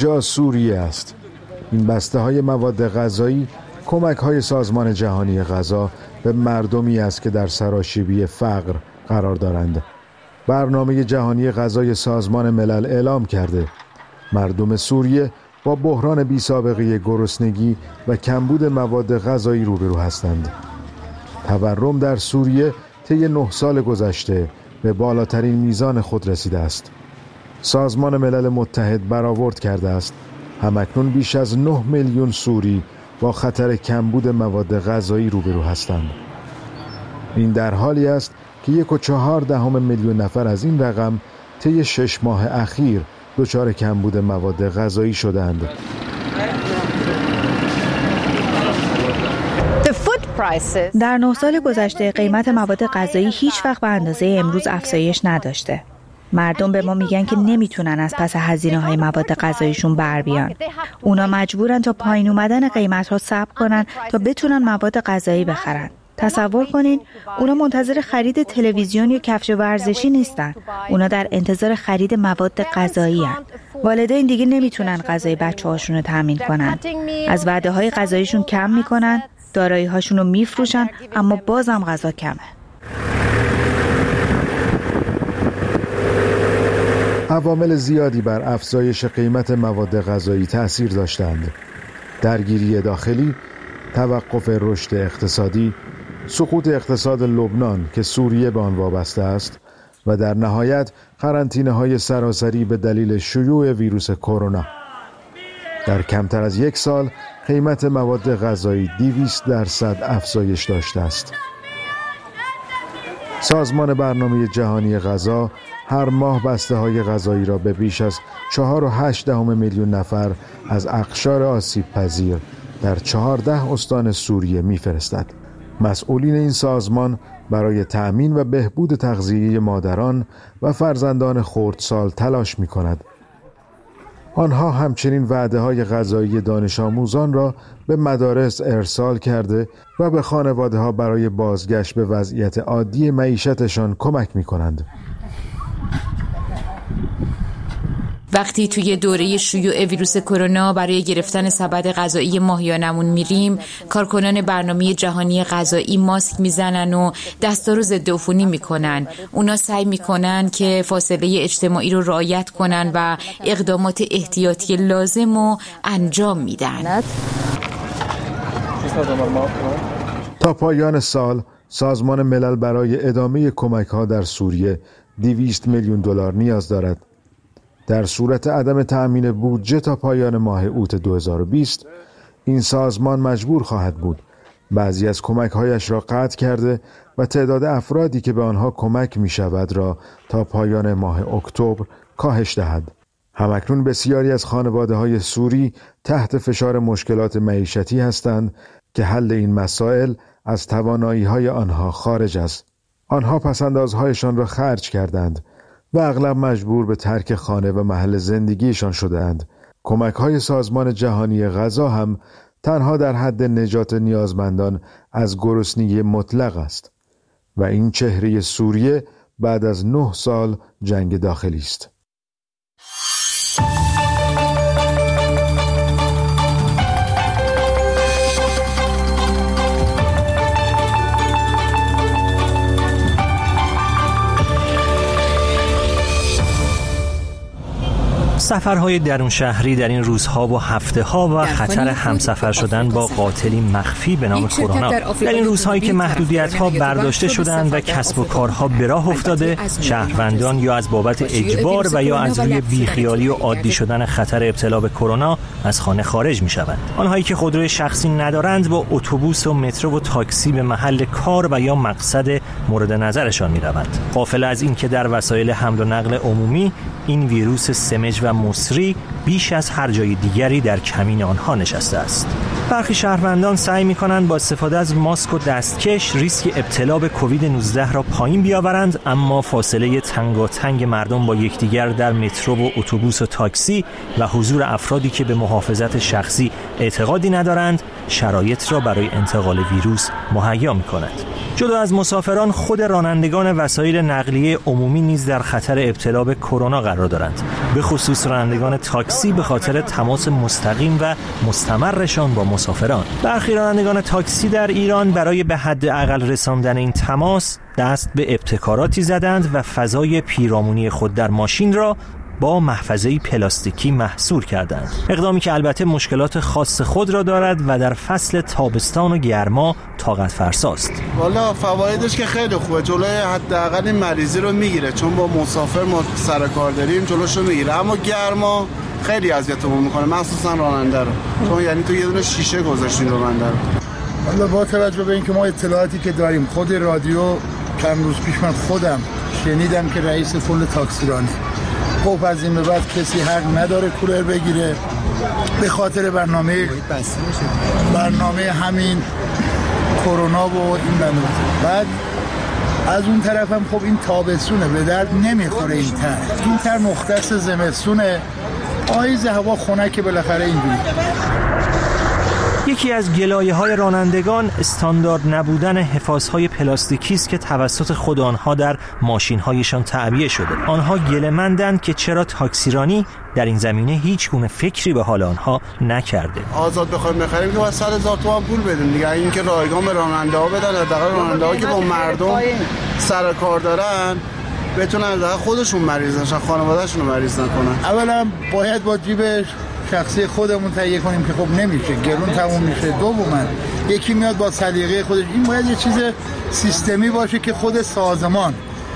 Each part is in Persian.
اینجا سوریه است. این بسته‌های مواد غذایی کمک‌های سازمان جهانی غذا به مردمی است که در سراشیبی فقر قرار دارند. برنامه جهانی غذای سازمان ملل اعلام کرده مردم سوریه با بحران بی‌سابقه گرسنگی و کمبود مواد غذایی روبرو هستند. تورم در سوریه طی 9 سال گذشته به بالاترین میزان خود رسیده است. سازمان ملل متحد برآورد کرده است همکنون بیش از 9 میلیون سوری با خطر کمبود مواد غذایی روبرو هستند. این در حالی است که 1.4 میلیون نفر از این رقم طی 6 ماه اخیر دچار کمبود مواد غذایی شدند. در 9 سال گذشته قیمت مواد غذایی هیچ وقت به اندازه امروز افزایش نداشته. مردم به ما میگن که نمیتونن از پس هزینه‌های مواد غذاییشون بر بیان. اونا مجبورن تا پایین اومدن قیمت‌ها صبر کنن تا بتونن مواد غذایی بخرن. تصور کنین اونا منتظر خرید تلویزیون یا کفش ورزشی نیستن. اونا در انتظار خرید مواد غذایی هستن. والدین دیگه نمیتونن غذای بچه‌هاشون رو تامین کنن. از وعده‌های غذاییشون کم میکنن، دارایی‌هاشون رو میفروشن، اما بازم غذا کمه. عوامل زیادی بر افزایش قیمت مواد غذایی تأثیر داشتند. درگیری داخلی، توقف رشد اقتصادی، سقوط اقتصاد لبنان که سوریه به آن وابسته است و در نهایت قرنطینه‌های سراسری به دلیل شیوع ویروس کرونا. در کمتر از 1 سال قیمت مواد غذایی 200% افزایش داشته است. سازمان برنامه جهانی غذا هر ماه بسته‌های غذایی را به بیش از 4.8 میلیون نفر از اقشار آسیب پذیر در 14 استان سوریه می‌فرستد. مسئولین این سازمان برای تأمین و بهبود تغذیه مادران و فرزندان خردسال تلاش می‌کند. آنها همچنین وعده‌های غذایی دانش آموزان را به مدارس ارسال کرده و به خانواده‌ها برای بازگشت به وضعیت عادی معیشتشان کمک می‌کنند. وقتی توی دوره شیوع ویروس کرونا برای گرفتن سبد غذایی ماهیانمون میریم، کارکنان برنامه جهانی غذایی ماسک میزنن و دستار رو ضد عفونی میکنن. اونا سعی میکنن که فاصله اجتماعی رو رعایت کنن و اقدامات احتیاطی لازم رو انجام میدن. تا پایان سال سازمان ملل برای ادامه کمک‌ها در سوریه 200 میلیون دلار نیاز دارد. در صورت عدم تأمین بودجه تا پایان ماه اوت 2020 این سازمان مجبور خواهد بود بعضی از کمک‌هایش را قطع کرده و تعداد افرادی که به آنها کمک می‌شود را تا پایان ماه اکتبر کاهش دهد. همکنون بسیاری از خانواده‌های سوری تحت فشار مشکلات معیشتی هستند که حل این مسائل از توانایی‌های آنها خارج است. آنها پس‌اندازهایشان را خرج کردند و اغلب مجبور به ترک خانه و محل زندگیشان شده‌اند. کمک‌های سازمان جهانی غذا هم تنها در حد نجات نیازمندان از گرسنگی مطلق است و این چهره سوریه بعد از 9 سال جنگ داخلی است. سفرهای درون شهری در این روزها و هفته‌ها و خطر همسفر شدن با قاتلی مخفی به نام کرونا. در این روزهایی که محدودیت‌ها برداشته شدند و کسب و کارها به راه افتاده، شهروندان یا از بابت اجبار و یا از روی بیخیالی و عادی شدن خطر ابتلا به کرونا از خانه خارج می‌شوند. آنهایی که خودروی شخصی ندارند با اتوبوس و مترو و تاکسی به محل کار و یا مقصد مورد نظرشان می‌روند. غافل از این که در وسایل حمل و نقل عمومی این ویروس سمج و مصری بیش از هر جای دیگری در کمین آنها نشسته است. برخی شهروندان سعی می‌کنند با استفاده از ماسک و دستکش ریسک ابتلا به کووید 19 را پایین بیاورند، اما فاصله تنگاتنگ مردم با یکدیگر در مترو و اتوبوس و تاکسی و حضور افرادی که به محافظت شخصی اعتقادی ندارند، شرایط را برای انتقال ویروس مهیا می‌کند. جدا از مسافران، خود رانندگان وسایل نقلیه عمومی نیز در خطر ابتلا به کرونا قرار دارند، به خصوص رانندگان تاکسی به خاطر تماس مستقیم و مستمرشان با مسافران. برخی رانندگان تاکسی در ایران برای به حداقل رساندن این تماس دست به ابتکاراتی زدند و فضای پیرامونی خود در ماشین را با محفظه‌ای پلاستیکی محصور کردند. اقدامی که البته مشکلات خاص خود را دارد و در فصل تابستان و گرما طاقت فرساست. والا فوایدش که خیلی خوبه، جلوی حداقل این مریضی رو میگیره، چون با مسافر ما سر کار داریم جلوشو میگیره، اما گرما خیلی اذیتمون میکنه، مخصوصا راننده رو، چون یعنی تو یه دونه شیشه گذاشتین راننده رو. والا با توجه به اینکه ما اطلاعاتی که داریم، خود رادیو چند روز پیش من خودم شنیدم که رئیس کل تاکسیرانی خب از این به بعد کسی حق نداره کولر بگیره به خاطر برنامه همین کرونا و این بنده. بعد از اون طرف هم خب این تابستونه به درد نمیخوره، این تر مختص زمستونه، آیز هوا خنک بالاخره اینجوری. یکی از گلایه‌های رانندگان استاندارد نبودن حفاظهای پلاستیکی است که توسط خود آنها در ماشین‌هایشان تعبیه شده. آنها گله‌مندند که چرا تاکسیرانی در این زمینه هیچ گونه فکری به حال آنها نکرده. آزاد بخوایم بخریم که باید 100,000 تومان پول بدیم دیگه، این که رایگان به راننده‌ها بدن، حداقل راننده‌ها که با مردم سر کار دارن بتونن خودشون مریض نشن، خانواده‌شون رو مریض نکنن. اولا باید با جیبش شخصی خودمون تهیه کنیم که خب نمیشه، گرون تموم میشه. دوما یکی میاد با سلیقه خودش، این باید یه چیز سیستمی باشه که خود سازمان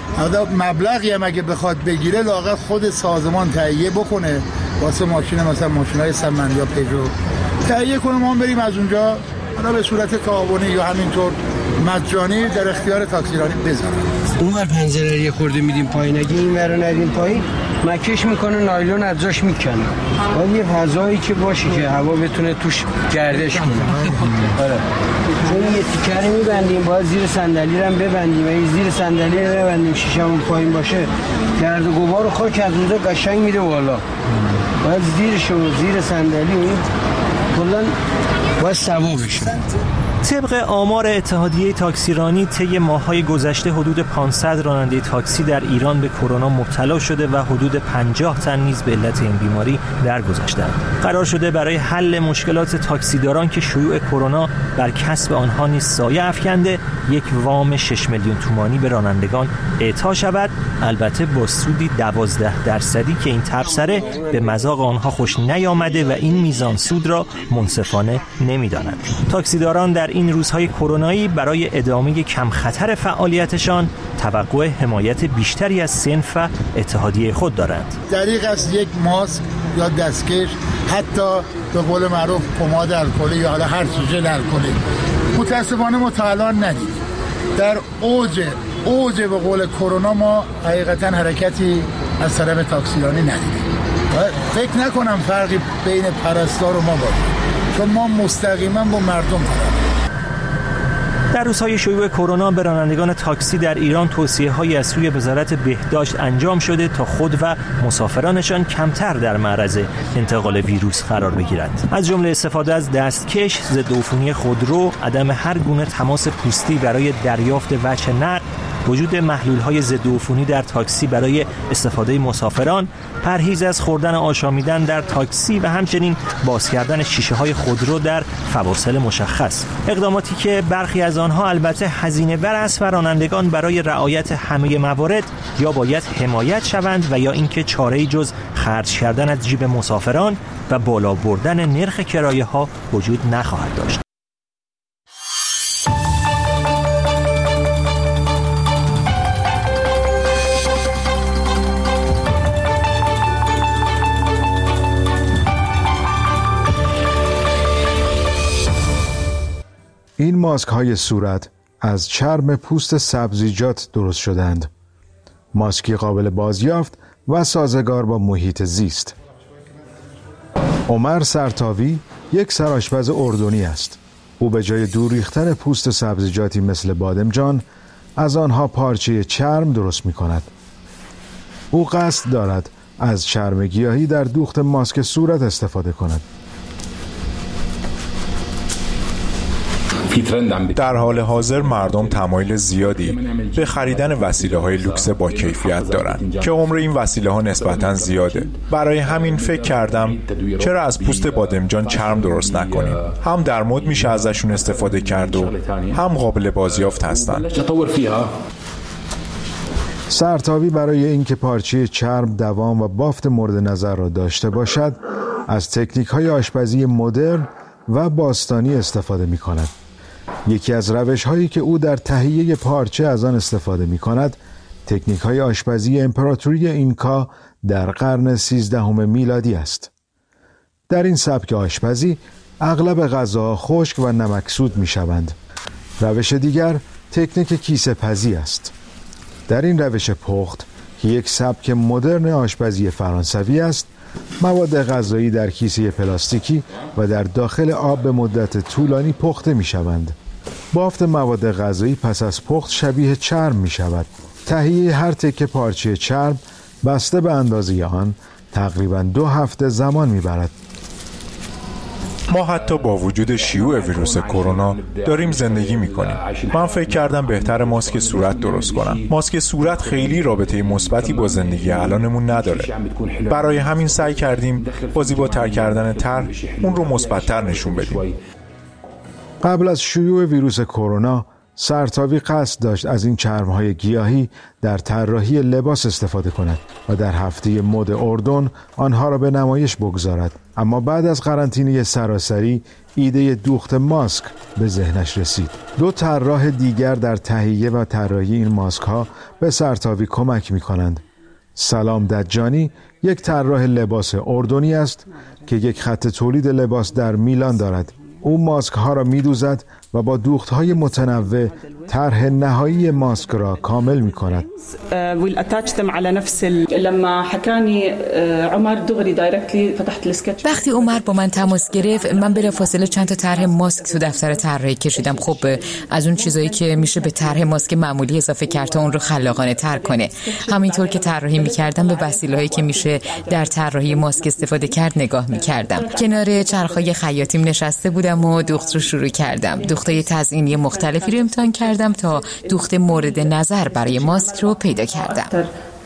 مبلغی هم اگه بخواد بگیره لااقل خود سازمان تهیه بکنه واسه ماشین، مثلا ماشینای سمن یا پژو تهیه کنه، ما بریم از اونجا حالا به صورت تعاونی یا همینطور مجانی در اختیار تاکسیرانی بذارن. اون ور پنجره یه خورده میدیم پایین، اگه این ور ندیم پایین مکش میکنه، نایلون از جاش میکنه. باید یه فضایی که باشه که هوا بتونه توش گردش کنه. آره. چون یه تیکر میبندیم، باید زیر صندلی رو هم ببندیم، اگه زیر صندلی رو ببندیم شیشمون پایین باشه گرد و غبار و خاک از اونجا قشنگ میره بالا. باید زیر صندلی اون کلا باید سوا بشه. طبق آمار اتحادیه تاکسیرانی طی ماه‌های گذشته حدود 500 راننده تاکسی در ایران به کرونا مبتلا شده و حدود 50 تن نیز به علت این بیماری درگذشتند. قرار شده برای حل مشکلات تاکسیداران که شیوع کرونا بر کسب آنها نیز سایه افکنده، یک وام 6 میلیون تومانی به رانندگان اعطا شود، البته با سودی 12% که این تبصره به مذاق آنها خوش نیامده و این میزان سود را منصفانه نمی‌دانند. تاکسیداران در این روزهای کرونایی برای ادامه کم خطر فعالیتشان توقع حمایت بیشتری از صنف و اتحادیه خود دارند. دریغ از یک ماسک یا دستکش، حتی به قول معروف پماد الکلی یا حالا هر چیز الکلی متاسفانه ما تا الان ندیدیم. در اوج به قول کرونا ما حقیقتا حرکتی از طرف تاکسیرانی ندیدیم. فکر نکنم فرقی بین پرستار و ما باشه، چون ما مستقیما با مردم داریم. در روزهای شیوع کرونا به رانندگان تاکسی در ایران توصیه‌هایی از سوی وزارت بهداشت انجام شده تا خود و مسافرانشان کمتر در معرض انتقال ویروس قرار بگیرند. از جمله استفاده از دستکش، ضدعفونی خودرو، عدم هر گونه تماس پوستی برای دریافت وجه نقل، وجود محلول‌های ضدعفونی در تاکسی برای استفاده مسافران، پرهیز از خوردن آشامیدن در تاکسی و همچنین باز کردن شیشه‌های خودرو در فواصل مشخص. اقداماتی که برخی از آنها البته هزینه بر است و رانندگان برای رعایت همه موارد یا باید حمایت شوند و یا اینکه چاره‌ای جز خرج کردن از جیب مسافران و بالا بردن نرخ کرایه‌ها وجود نخواهد داشت. این ماسک های صورت از چرم پوست سبزیجات درست شدند. ماسکی قابل بازیافت و سازگار با محیط زیست. عمر سرتاوی یک سرآشپز اردنی است. او به جای دور ریختن پوست سبزیجاتی مثل بادمجان از آنها پارچه چرم درست می کند. او قصد دارد از چرم گیاهی در دوخت ماسک صورت استفاده کند. در حال حاضر مردم تمایل زیادی به خریدن وسیله‌های لوکس با کیفیت دارند که عمر این وسیله‌ها نسبتاً زیاده. برای همین فکر کردم چرا از پوست بادمجان چرم درست نکنیم. هم در مد میشه ازشون استفاده کرد و هم قابل بازیافت هستن. سرتاوی برای اینکه پارچه چرم دوام و بافت مورد نظر را داشته باشد، از تکنیک‌های آشپزی مدرن و باستانی استفاده می‌کند. یکی از روش‌هایی که او در تهیه پارچه از آن استفاده می‌کند، تکنیک‌های آشپزی امپراتوری اینکا در قرن 13 میلادی است. در این سبک آشپزی اغلب غذاها خشک و نمکسود می‌شوند. روش دیگر تکنیک کیسه پزی است. در این روش پخت که یک سبک مدرن آشپزی فرانسوی است، مواد غذایی در کیسه پلاستیکی و در داخل آب به مدت طولانی پخته می شوند. بافت مواد غذایی پس از پخت شبیه چرم می شود. تهیه هر تکه پارچه چرم بسته به اندازه آن تقریباً 2 هفته زمان می برد. ما حتی با وجود شیوع ویروس کرونا داریم زندگی میکنیم. من فکر کردم بهتر ماسک صورت درست کنم. ماسک صورت خیلی رابطه مثبتی با زندگی الانمون نداره. برای همین سعی کردیم با زیباتر کردن طرح اون رو مثبت‌تر نشون بدیم. قبل از شیوع ویروس کرونا، سرتاوی قصد داشت از این چرم‌های گیاهی در طراحی لباس استفاده کند و در هفته مد اردن آنها را به نمایش بگذارد. اما بعد از قرنطینه سراسری ایده دوخت ماسک به ذهنش رسید. 2 طراح دیگر در تهیه و طراحی این ماسک ها به سرتاوی کمک می کنند. سلام دجانی یک طراح لباس اردنی است که یک خط تولید لباس در میلان دارد. او ماسک ها را می دوزد و با دوخت های متنوع طرح نهایی ماسک را کامل می کند. وقتی عمر با من تماس گرفت، من بلافاصله چند تا طرح ماسک تو دفتر طراحی کشیدم. خب از اون چیزایی که میشه به طرح ماسک معمولی اضافه کرد تا اون رو خلاقانه تر کنه. همینطور که طراحی میکردم به وسیله‌هایی که میشه در طراحی ماسک استفاده کرد نگاه میکردم. کنار چرخهای خیاطیم نشسته بودم و دوخت رو شروع کردم. دوختای تزئینی مختلفی رو امتحان کردم تا دوخت مورد نظر برای ماسک رو پیدا کردم.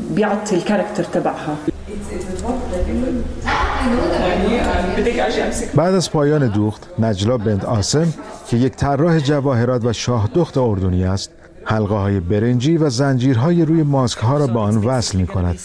بعد از پایان دوخت، نجلا بنت آسم که یک طراح جواهرات و شاه دخت اردنی است، حلقه های برنجی و زنجیرهای روی ماسک ها را به آن وصل می کند.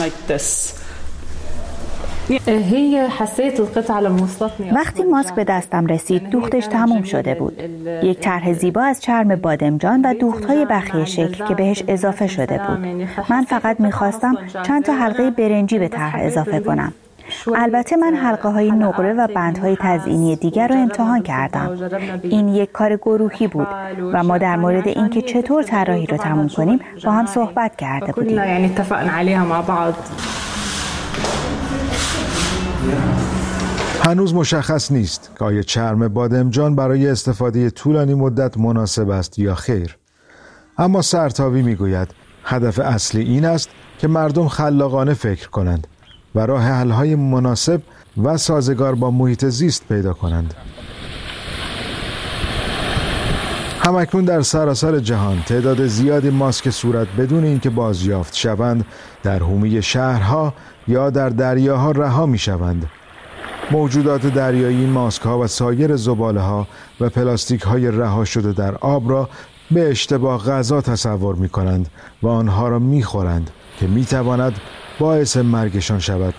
وقتی ماسک به دستم رسید دوختش تموم شده بود. یک طرح زیبا از چرم بادمجان و دوختهای بخیه شکل که بهش اضافه شده بود. من فقط میخواستم چند تا حلقه برنجی به طرح اضافه کنم. البته من حلقه های نقره و بندهای تزئینی دیگر رو امتحان کردم. این یک کار گروهی بود و ما در مورد اینکه چطور طراحی رو تموم کنیم با هم صحبت کرده بودیم. هنوز مشخص نیست که آیا چرم بادمجان برای استفاده طولانی مدت مناسب است یا خیر. اما سرتاوی میگوید هدف اصلی این است که مردم خلاقانه فکر کنند و راه حل‌های مناسب و سازگار با محیط زیست پیدا کنند. همکنون در سراسر جهان تعداد زیادی ماسک صورت بدون اینکه بازیافت شوند در حومه شهرها یا در دریاها رها می شوند. موجودات دریایی این ماسک ها و سایر زباله ها و پلاستیک های رها شده در آب را به اشتباه غذا تصور می کنند و آنها را می خورند که می تواند باعث مرگشان شود.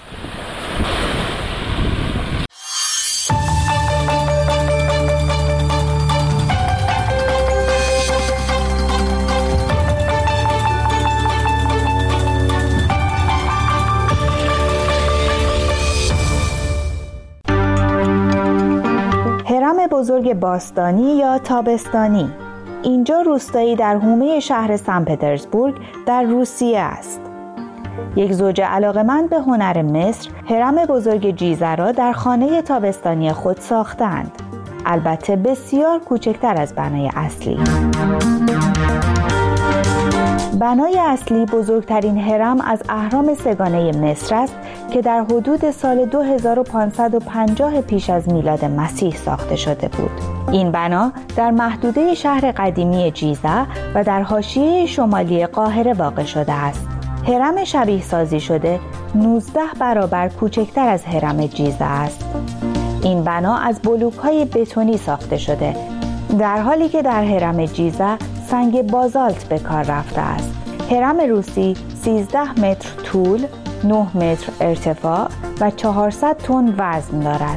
بزرگ باستانی یا تابستانی. اینجا روستایی در حومه شهر سن پترزبورگ در روسیه است. یک زوج علاقه‌مند به هنر مصر هرم بزرگ جیزه را در خانه تابستانی خود ساختند. البته بسیار کوچکتر از بنای اصلی. بنای اصلی بزرگترین هرم از اهرام سه‌گانه مصر است که در حدود سال 2550 پیش از میلاد مسیح ساخته شده بود. این بنا در محدوده شهر قدیمی جیزه و در حاشیه شمالی قاهره واقع شده است. هرم شبیه سازی شده 19 برابر کوچکتر از هرم جیزه است. این بنا از بلوک‌های بتونی ساخته شده، در حالی که در هرم جیزه سنگ بازالت به کار رفته است. هرم روسی 13 متر طول، 9 متر ارتفاع و 400 تن وزن دارد.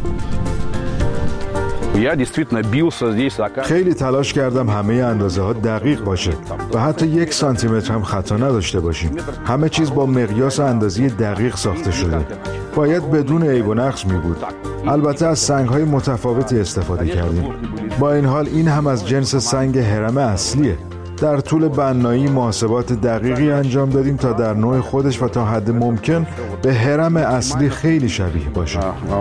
خیلی تلاش کردم همه اندازه ها دقیق باشه و حتی 1 سانتی متر هم خطا نداشته باشیم. همه چیز با مقیاس و اندازه دقیق ساخته شده. باید بدون عیب و نقص می بود. البته از سنگ های متفاوتی استفاده کردیم. با این حال این هم از جنس سنگ هرم اصلیه. در طول بنایی محاسبات دقیقی انجام دادیم تا در نوع خودش و تا حد ممکن به هرم اصلی خیلی شبیه باشه.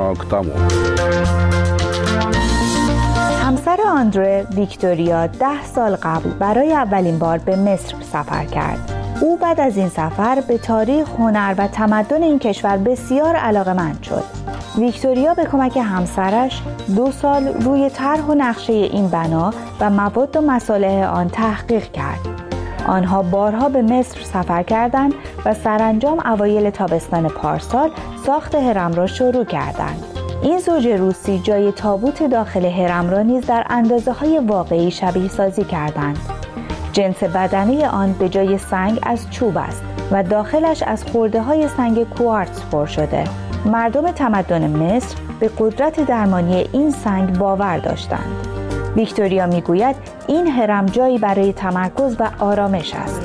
همسر آندره، ویکتوریا 10 سال قبل برای اولین بار به مصر سفر کرد. او بعد از این سفر به تاریخ، هنر و تمدن این کشور بسیار علاقه‌مند شد. ویکتوریا به کمک همسرش 2 سال روی طرح و نقشه این بنا و مواد و مصالح آن تحقیق کرد. آنها بارها به مصر سفر کردند و سرانجام اوایل تابستان پارسال ساخت هرم را شروع کردند. این زوج روسی جای تابوت داخل هرم را نیز در اندازه‌های واقعی شبیه سازی کردند. جنس بدنه آن به جای سنگ از چوب است و داخلش از خرده‌های سنگ کوارتز پر شده. مردم تمدن مصر به قدرت درمانی این سنگ باور داشتند. ویکتوریا میگوید این هرم جایی برای تمرکز و آرامش است.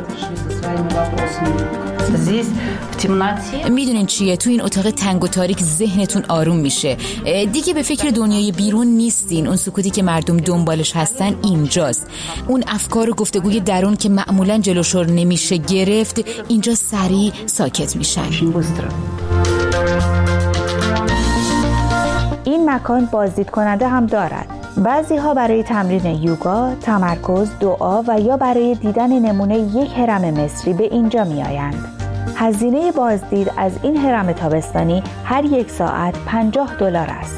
میدونین چیه؟ تو این اتاق تنگ و تاریک ذهنتون آروم میشه. دیگه به فکر دنیای بیرون نیستین. اون سکوتی که مردم دنبالش هستن اینجاست. اون افکار و گفتگوی درون که معمولا جلوشو نمیشه گرفت اینجا سریع ساکت میشن. این مکان بازدید کننده هم دارد. بعضی ها برای تمرین یوگا، تمرکز، دعا و یا برای دیدن نمونه یک هرم مصری به اینجا می آیند. هزینه بازدید از این هرم تابستانی هر 1 ساعت $50 است.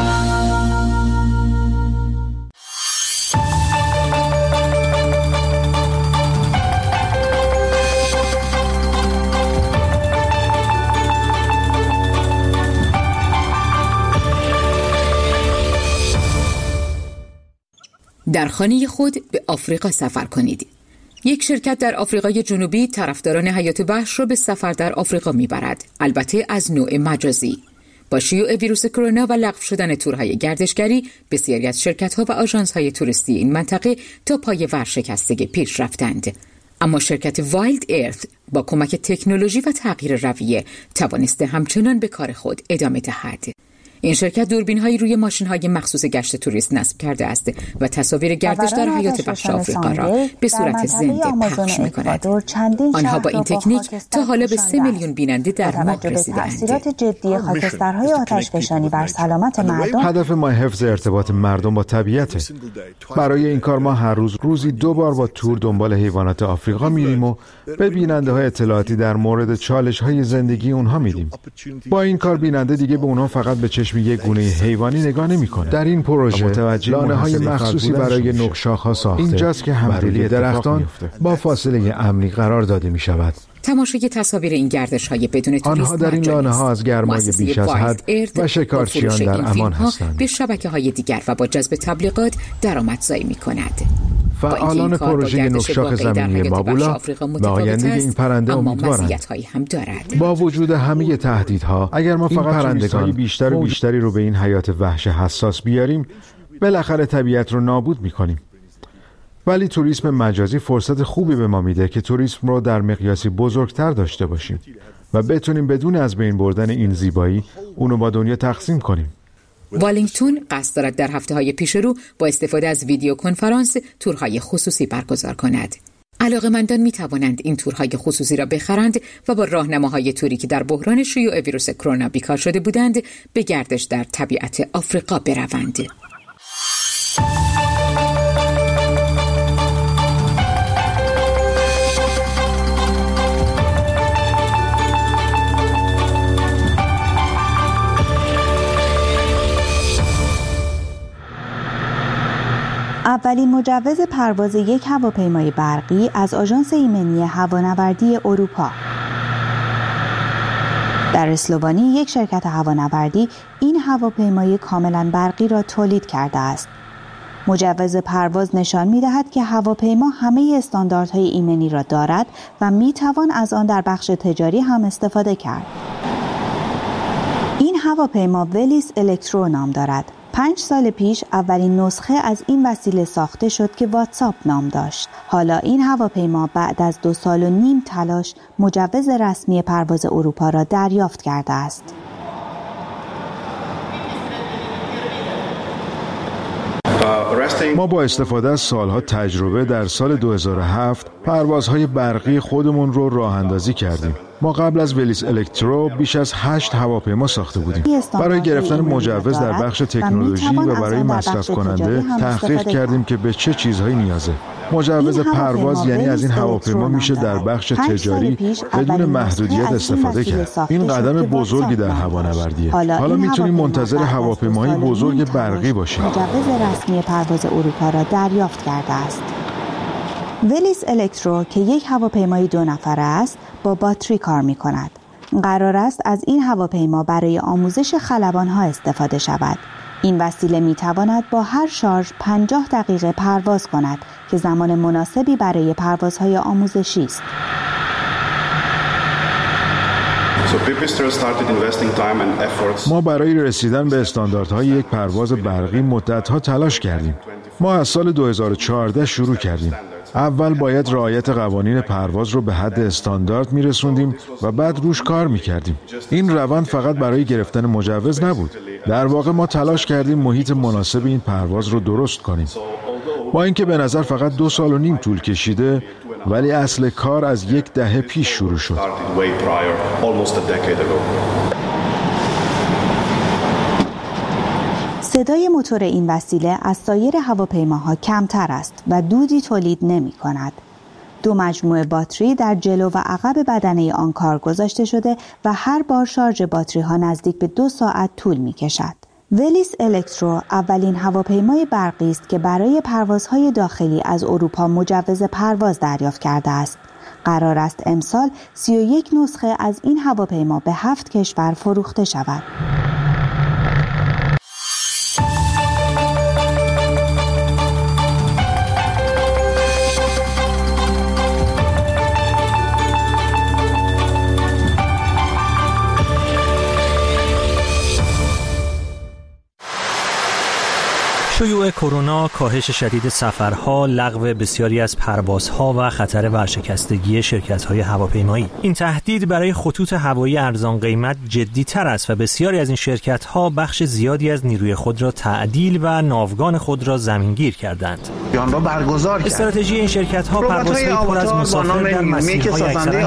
در خانه خود به آفریقا سفر کنید. یک شرکت در آفریقای جنوبی طرفداران حیات وحش را به سفر در آفریقا میبرد، البته از نوع مجازی. با شیوع ویروس کرونا و لغو شدن تورهای گردشگری، بسیاری از شرکت‌ها و آژانس‌های توریستی این منطقه تا پای ورشکستگی پیش رفتند. اما شرکت وایلد ارث با کمک تکنولوژی و تغییر رویه توانسته همچنان به کار خود ادامه دهد. این شرکت دوربین‌هایی روی ماشین‌های مخصوص گشت توریست نصب کرده است و تصاویر گردش در حیات وحش آفریقا را به صورت زنده پخش می‌کند. آنها با این تکنیک تا حالا به 3 میلیون بیننده در ماه رسیدند. تأثیرات جدی خاکسترهای آتشفشانی بر سلامت مردم. هدف ما حفظ ارتباط مردم با طبیعت. برای این کار ما هر روزی 2 بار با تور دنبال حیوانات آفریقا میریم و به بیننده‌ها اطلاعاتی در مورد چالش‌های زندگی اونها میدیم. با این کار بیننده دیگه به اونها فقط به چشم یک گونه حیوانی نگاه نمی‌کنه. در این پروژه لانه‌های مخصوصی برای نقشه‌ها ساخته. اینجاست که همدلی درختان با فاصله امنی قرار داده می‌شود. تماشای تصاویر این گردش‌های بدون توریست آنها در این لانه‌ها از گرمای بیش از حد و شکارچیان در امان هستند. به شبکه‌های دیگر و با جذب تبلیغات درآمدزایی می‌کند. فعالان پروژه نقشاخ زمینی مابولا به آینده این پرنده امیدوارند. با وجود همه تهدیدها، اگر ما فقط پرندگان بیشتر و بیشتری رو به این حیات وحش حساس بیاریم، بالاخره طبیعت رو نابود می‌کنیم. ولی توریسم مجازی فرصت خوبی به ما میده که توریسم رو در مقیاسی بزرگتر داشته باشیم و بتونیم بدون از بین بردن این زیبایی اونو با دنیا تقسیم کنیم. والینگتون قصد دارد در هفته‌های پیش رو با استفاده از ویدیو کنفرانس تورهای خصوصی برگزار کند. علاقه‌مندان می‌توانند این تورهای خصوصی را بخرند و با راهنماهای توری که در بحران شیوع ویروس کرونا بیکار شده بودند به گردش در طبیعت آفریقا بروند. اولین مجوز پرواز یک هواپیمای برقی از آژانس ایمنی هوانوردی اروپا. در اسلوونی یک شرکت هوانوردی این هواپیمای کاملا برقی را تولید کرده است. مجوز پرواز نشان می‌دهد که هواپیما همه استانداردهای ایمنی را دارد و می‌توان از آن در بخش تجاری هم استفاده کرد. این هواپیما ولیس الکترو نام دارد. 5 سال پیش اولین نسخه از این وسیله ساخته شد که واتساپ نام داشت. حالا این هواپیما بعد از 2.5 سال تلاش مجوز رسمی پرواز اروپا را دریافت کرده است. ما با استفاده از سالها تجربه در سال 2007 پروازهای برقی خودمون رو راه اندازی کردیم. ما قبل از ولیس الکترو بیش از 8 هواپیما ساخته بودیم. برای گرفتن مجوز در بخش تکنولوژی و برای مصرف کننده تحقیق کردیم که به چه چیزهایی نیازه. مجوز پرواز یعنی از این هواپیما میشه در بخش تجاری بدون محدودیت استفاده کرد. این قدم بزرگی در هوانوردیه. حالا میتونیم منتظر هواپیماهای بزرگ برقی باشیم. مجوز رسمی پرواز اروپا را دریافت کرده است. ولیس الکترو که یک هواپیمای 2 نفره است با باتری کار می کند. قرار است از این هواپیما برای آموزش خلبان‌ها استفاده شود. این وسیله می تواند با هر شارژ 50 دقیقه پرواز کند که زمان مناسبی برای پروازهای آموزشی است. ما برای رسیدن به استانداردهای یک پرواز برقی مدت‌ها تلاش کردیم. ما از سال 2014 شروع کردیم. اول باید رعایت قوانین پرواز رو به حد استاندارد میرسوندیم و بعد روش کار میکردیم. این روند فقط برای گرفتن مجوز نبود. در واقع ما تلاش کردیم محیط مناسب این پرواز رو درست کنیم. با اینکه به نظر فقط 2.5 سال طول کشیده، ولی اصل کار از 1 دهه پیش شروع شد. صدای موتور این وسیله از سایر هواپیماها کمتر است و دودی تولید نمی کند. 2 مجموعه باتری در جلو و عقب بدنه آن کار گذاشته شده و هر بار شارژ باتری ها نزدیک به 2 ساعت طول می کشد. ولیس الکترو اولین هواپیمای برقی است که برای پروازهای داخلی از اروپا مجوز پرواز دریافت کرده است. قرار است امسال 31 نسخه از این هواپیما به 7 کشور فروخته شود. شیوع کرونا، کاهش شدید سفرها، لغو بسیاری از پروازها و خطر ورشکستگی شرکت‌های هواپیمایی. این تهدید برای خطوط هوایی ارزان قیمت جدی‌تر است و بسیاری از این شرکت‌ها بخش زیادی از نیروی خود را تعدیل و ناوگان خود را زمینگیر کردند. استراتژی این شرکت‌ها پروازهای پر از مسافر در مسیرهای اکثراً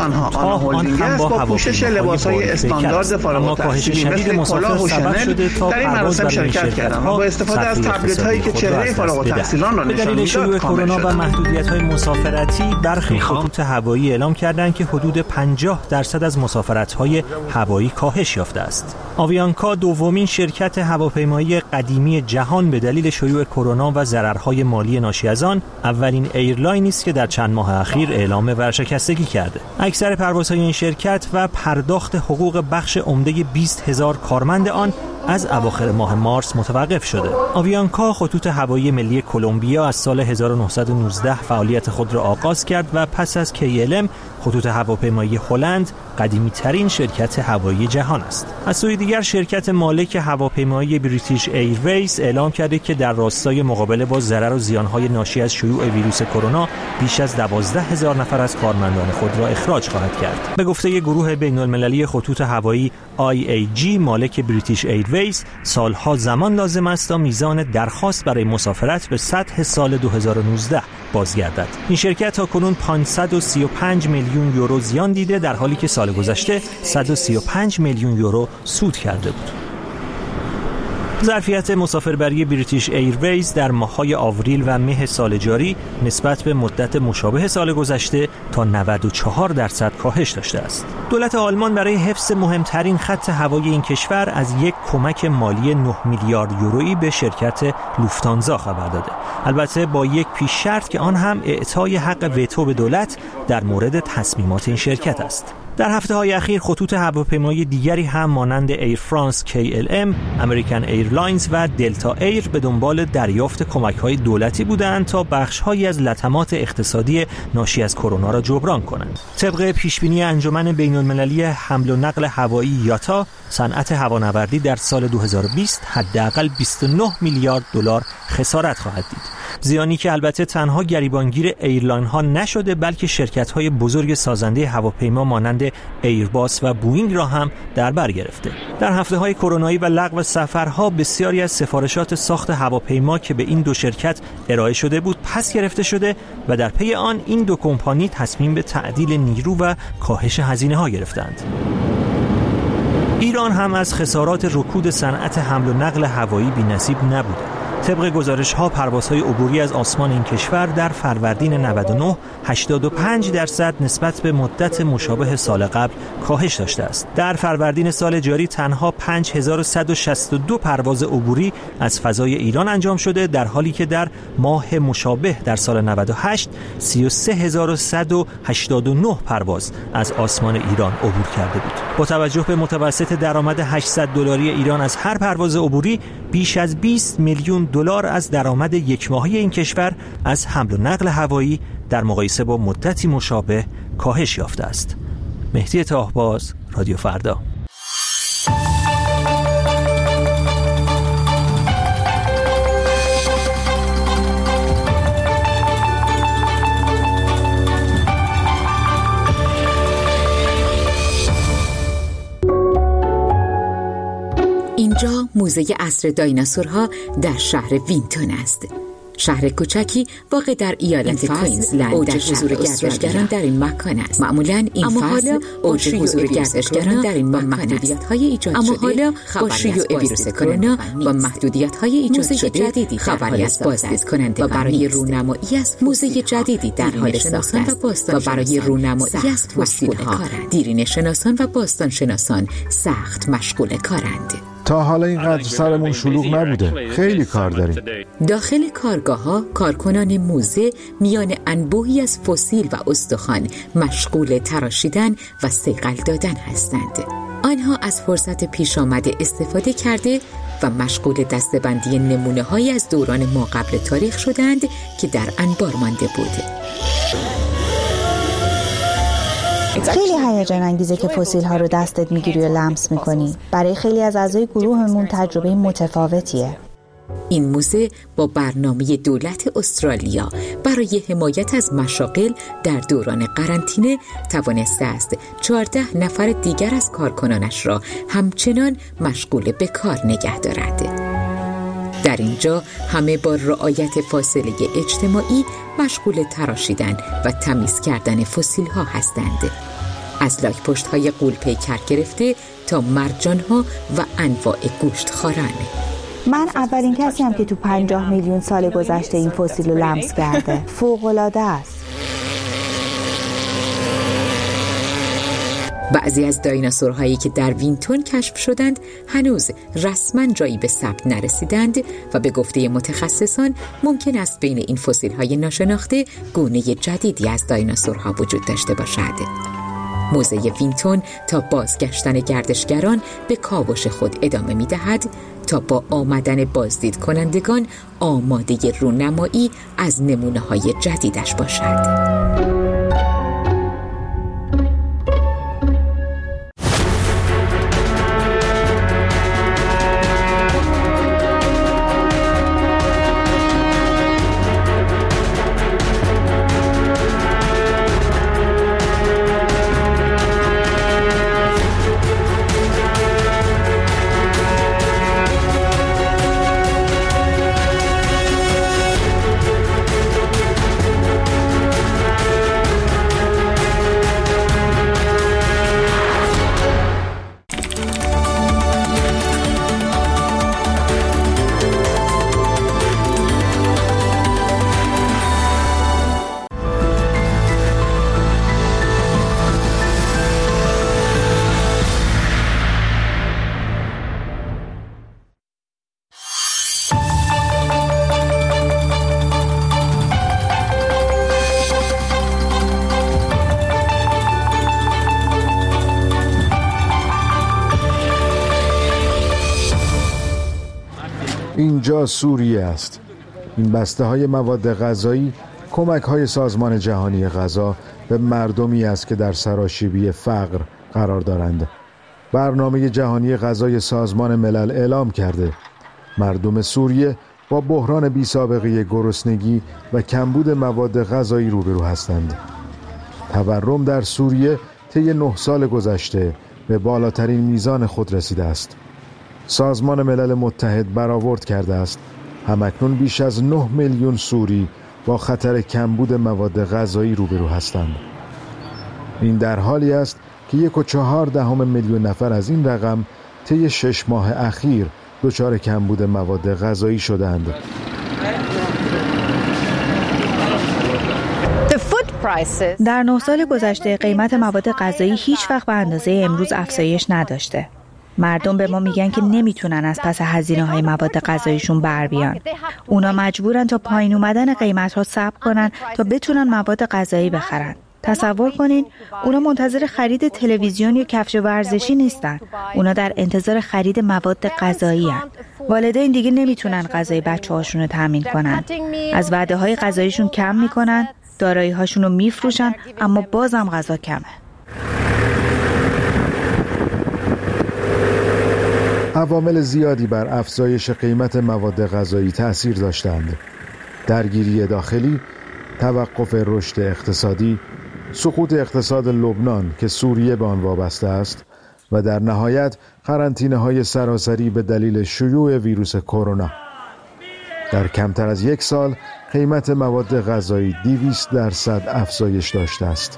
آن با پوشش لباس‌های استاندارد فارغ التحصیلی مثل کلاه و شنل در این مراسم شرکت کردند و با استفاده از تبلیغ‌هایی که چهره فارغ التحصیلان را نشان می‌داد. شیوع کرونا و محدودیت‌های مسافرتی برخی خطوط هوایی اعلام کردند که حدود 50% از مسافرت‌های هوایی کاهش یافته است. آویانکا دومین شرکت هواپیمایی قدیمی جهان به دلیل شیوع کرونا و ضررهای مالی ناشی از آن اولین ایرلاینی است که در چند ماه اخیر اعلام ورشکستگی کرده. اکثر پروازهای این شرکت و پرداخت حقوق بخش عمده 20,000 کارمند آن از اواخر ماه مارس متوقف شده. آویانکا خطوط هوایی ملی کلمبیا از سال 1919 فعالیت خود را آغاز کرد و پس از KLM خطوط هواپیمایی هلند قدیمی ترین شرکت هوایی جهان است. از سوی دیگر شرکت مالک هواپیمایی بریتیش ایرویز اعلام کرده که در راستای مقابله با ضرر و زیانهای ناشی از شیوع ویروس کرونا بیش از 12,000 نفر از کارمندان خود را اخراج خواهد کرد. به گفته گروه بین‌المللی خطوط هوایی IAG مالک بریتیش ایرویز، سالها زمان لازم است تا میزان درخواست برای مسافرت به سطح سال 2019 بازگردد. این شرکت تاکنون 535 میلیون یورو زیان دیده، در حالی که سال گذشته 135 میلیون یورو سود کرده بود. ظرفیت مسافربری بریتیش ایرویز در ماه‌های آوریل و مه سال جاری نسبت به مدت مشابه سال گذشته تا 94% کاهش داشته است. دولت آلمان برای حفظ مهمترین خط هوایی این کشور از یک کمک مالی 9 میلیارد یورویی به شرکت لوفتانزا خبر داده. البته با یک پیش شرط که آن هم اعطای حق وتو به دولت در مورد تصمیمات این شرکت است. در هفته‌های اخیر خطوط هواپیمایی دیگری هم مانند ایر فرانس KLM، امریکن ایرلاینز و دلتا ایر به دنبال دریافت کمک‌های دولتی بودند تا بخش‌هایی از لطمات اقتصادی ناشی از کرونا را جبران کنند. طبق پیشبینی انجمن بین‌المللی حمل و نقل هوایی یاتا، صنعت هوانوردی در سال 2020 حداقل 29 میلیارد دلار خسارت خواهد دید. زیانی که البته تنها گریبانگیر ایرلاین ها نشده، بلکه شرکت های بزرگ سازنده هواپیما مانند ایرباس و بوئینگ را هم در بر گرفته. در هفته های کرونایی و لغو سفرها بسیاری از سفارشات ساخت هواپیما که به این دو شرکت ارائه شده بود پس گرفته شده و در پی آن این دو کمپانی تصمیم به تعدیل نیرو و کاهش هزینه ها گرفتند. ایران هم از خسارات رکود صنعت حمل و نقل هوایی بی‌نصیب نبوده. طبق گزارش‌ها پروازهای عبوری از آسمان این کشور در فروردین 99 85% نسبت به مدت مشابه سال قبل کاهش داشته است. در فروردین سال جاری تنها 5162 پرواز عبوری از فضای ایران انجام شده، در حالی که در ماه مشابه در سال 98 33189 پرواز از آسمان ایران عبور کرده بود. با توجه به متوسط درآمد $800 ایران از هر پرواز عبوری، بیش از 20 میلیون دلار از درآمد یک ماهی این کشور از حمل و نقل هوایی در مقایسه با مدتی مشابه کاهش یافته است. مهدی طاهباز، رادیو فردا. اینجا موزه عصر دایناسورها در شهر وینتون است. شهر کوچکی واقع در ایالت کوینزلند در حضور گردشگران در این مکان است. معمولاً این فصل اوج حضور گردشگران در این مکان است. اما حالا با شیوع ویروس کرونا با محدودیت‌های ایجاد شده خبری از بازدید کننده و برای رونمایی از موزه جدیدی در حال ساختن و برای رونمایی از فسیل‌ها دیرینه شناسان و باستان شناسان سخت مشغول کارند. تا حالا اینقدر سرمون شلوغ نبوده. خیلی کار داریم. داخل کارگاه‌ها کارکنان موزه میان انبوهی از فسیل و استخوان مشغول تراشیدن و صیقل دادن هستند. آنها از فرصت پیش آمده استفاده کرده و مشغول دسته‌بندی نمونه‌هایی از دوران ما قبل تاریخ شدند که در انبار مانده بود. خیلی هیجان انگیزه که فسیل ها رو دستت میگیری و لمس میکنی. برای خیلی از اعضای گروهمون تجربه متفاوتیه. این موزه با برنامه دولت استرالیا برای حمایت از مشاغل در دوران قرنطینه توانسته است 14 نفر دیگر از کارکنانش را همچنان مشغول به کار نگه دارد. در اینجا همه با رعایت فاصله اجتماعی مشغول تراشیدن و تمیز کردن فسیل ها هستند. از لاک پشت های غول پیکر گرفته تا مرجان ها و انواع گوشت خاران. من اولین کسی هم که تو 50 میلیون سال گذشته این فسیل رو لمس کرده. فوق‌العاده است. بعضی از دایناسورهایی که در وینتون کشف شدند هنوز رسما جایی به ثبت نرسیدند و به گفته متخصصان ممکن است بین این فسیل‌های ناشناخته گونه جدیدی از دایناسورها وجود داشته باشد. موزه وینتون تا بازگشتن گردشگران به کاوش خود ادامه می‌دهد تا با آمدن بازدید کنندگان آماده رونمایی از نمونه‌های جدیدش باشد. اینجا سوریه است. این بسته های مواد غذایی کمک های سازمان جهانی غذا به مردمی است که در سراشیبی فقر قرار دارند. برنامه جهانی غذای سازمان ملل اعلام کرده مردم سوریه با بحران بی سابقه گرسنگی و کمبود مواد غذایی روبرو هستند. تورم در سوریه طی 9 سال گذشته به بالاترین میزان خود رسیده است. سازمان ملل متحد برآورد کرده است همکنون بیش از 9 میلیون سوری با خطر کمبود مواد غذایی روبرو هستند. این در حالی است که 1.4 میلیون نفر از این رقم طی 6 ماه اخیر دچار کمبود مواد غذایی شدند. در 9 سال گذشته قیمت مواد غذایی هیچ وقت به اندازه امروز افزایش نداشته. مردم به ما میگن که نمیتونن از پس هزینه‌های مواد غذاییشون بر بیان. اونا مجبورن تا پایین اومدن قیمت‌ها صبر کنن تا بتونن مواد غذایی بخرن. تصور کنین اونا منتظر خرید تلویزیون یا کفش ورزشی نیستن. اونا در انتظار خرید مواد غذایی هستن. والدین دیگه نمیتونن غذای بچه‌هاشون رو تامین کنن. از وعده‌های غذاییشون کم میکنن، دارایی‌هاشون رو میفروشن، اما بازم غذا کمه. عوامل زیادی بر افزایش قیمت مواد غذایی تأثیر داشتند. درگیری داخلی، توقف رشد اقتصادی، سقوط اقتصاد لبنان که سوریه به آن وابسته است و در نهایت قرنطینه‌های سراسری به دلیل شیوع ویروس کرونا. در کمتر از 1 سال قیمت مواد غذایی 200% افزایش داشته است.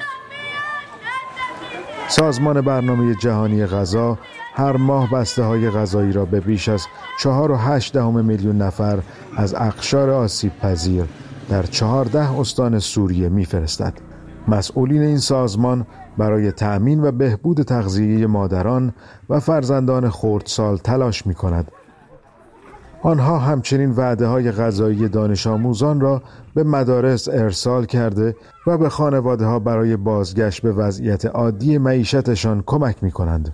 سازمان برنامه جهانی غذا هر ماه بسته‌های غذایی را به بیش از 4.8 میلیون نفر از اقشار آسیب پذیر در 14 استان سوریه می‌فرستد. مسئولین این سازمان برای تأمین و بهبود تغذیه مادران و فرزندان خردسال تلاش می‌کند. آنها همچنین وعده‌های غذایی دانش آموزان را به مدارس ارسال کرده و به خانواده‌ها برای بازگشت به وضعیت عادی معیشتشان کمک می‌کنند.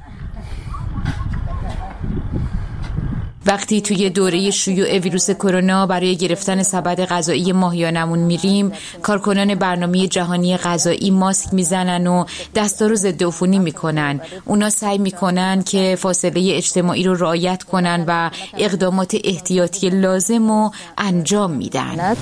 وقتی توی دوره شیوع ویروس کرونا برای گرفتن سبد غذایی ماهیانمون میریم، کارکنان برنامه جهانی غذایی ماسک میزنن و دستا رو ضد عفونی میکنن. اونا سعی میکنن که فاصله اجتماعی رو رعایت کنن و اقدامات احتیاطی لازم رو انجام میدن.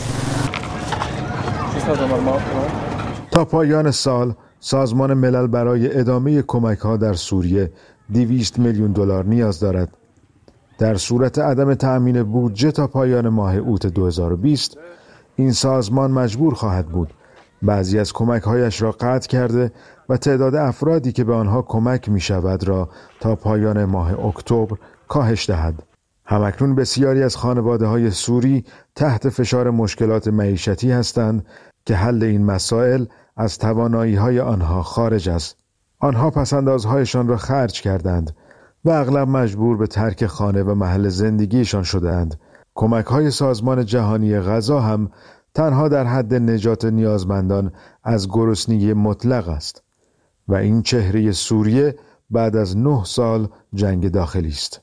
تا پایان سال سازمان ملل برای ادامه کمک‌ها در سوریه 200 میلیون دلار نیاز دارد. در صورت عدم تأمین بودجه تا پایان ماه اوت 2020 این سازمان مجبور خواهد بود بعضی از کمک‌هایش را قطع کرده و تعداد افرادی که به آنها کمک می‌شود را تا پایان ماه اکتبر کاهش دهد. همکنون بسیاری از خانواده‌های سوری تحت فشار مشکلات معیشتی هستند که حل این مسائل از توانایی‌های آنها خارج است. آنها پس‌اندازهایشان را خرج کردند و اغلب مجبور به ترک خانه و محل زندگیشان شده‌اند. کمک‌های سازمان جهانی غذا هم تنها در حد نجات نیازمندان از گرسنگی مطلق است و این چهره سوریه بعد از 9 سال جنگ داخلی است.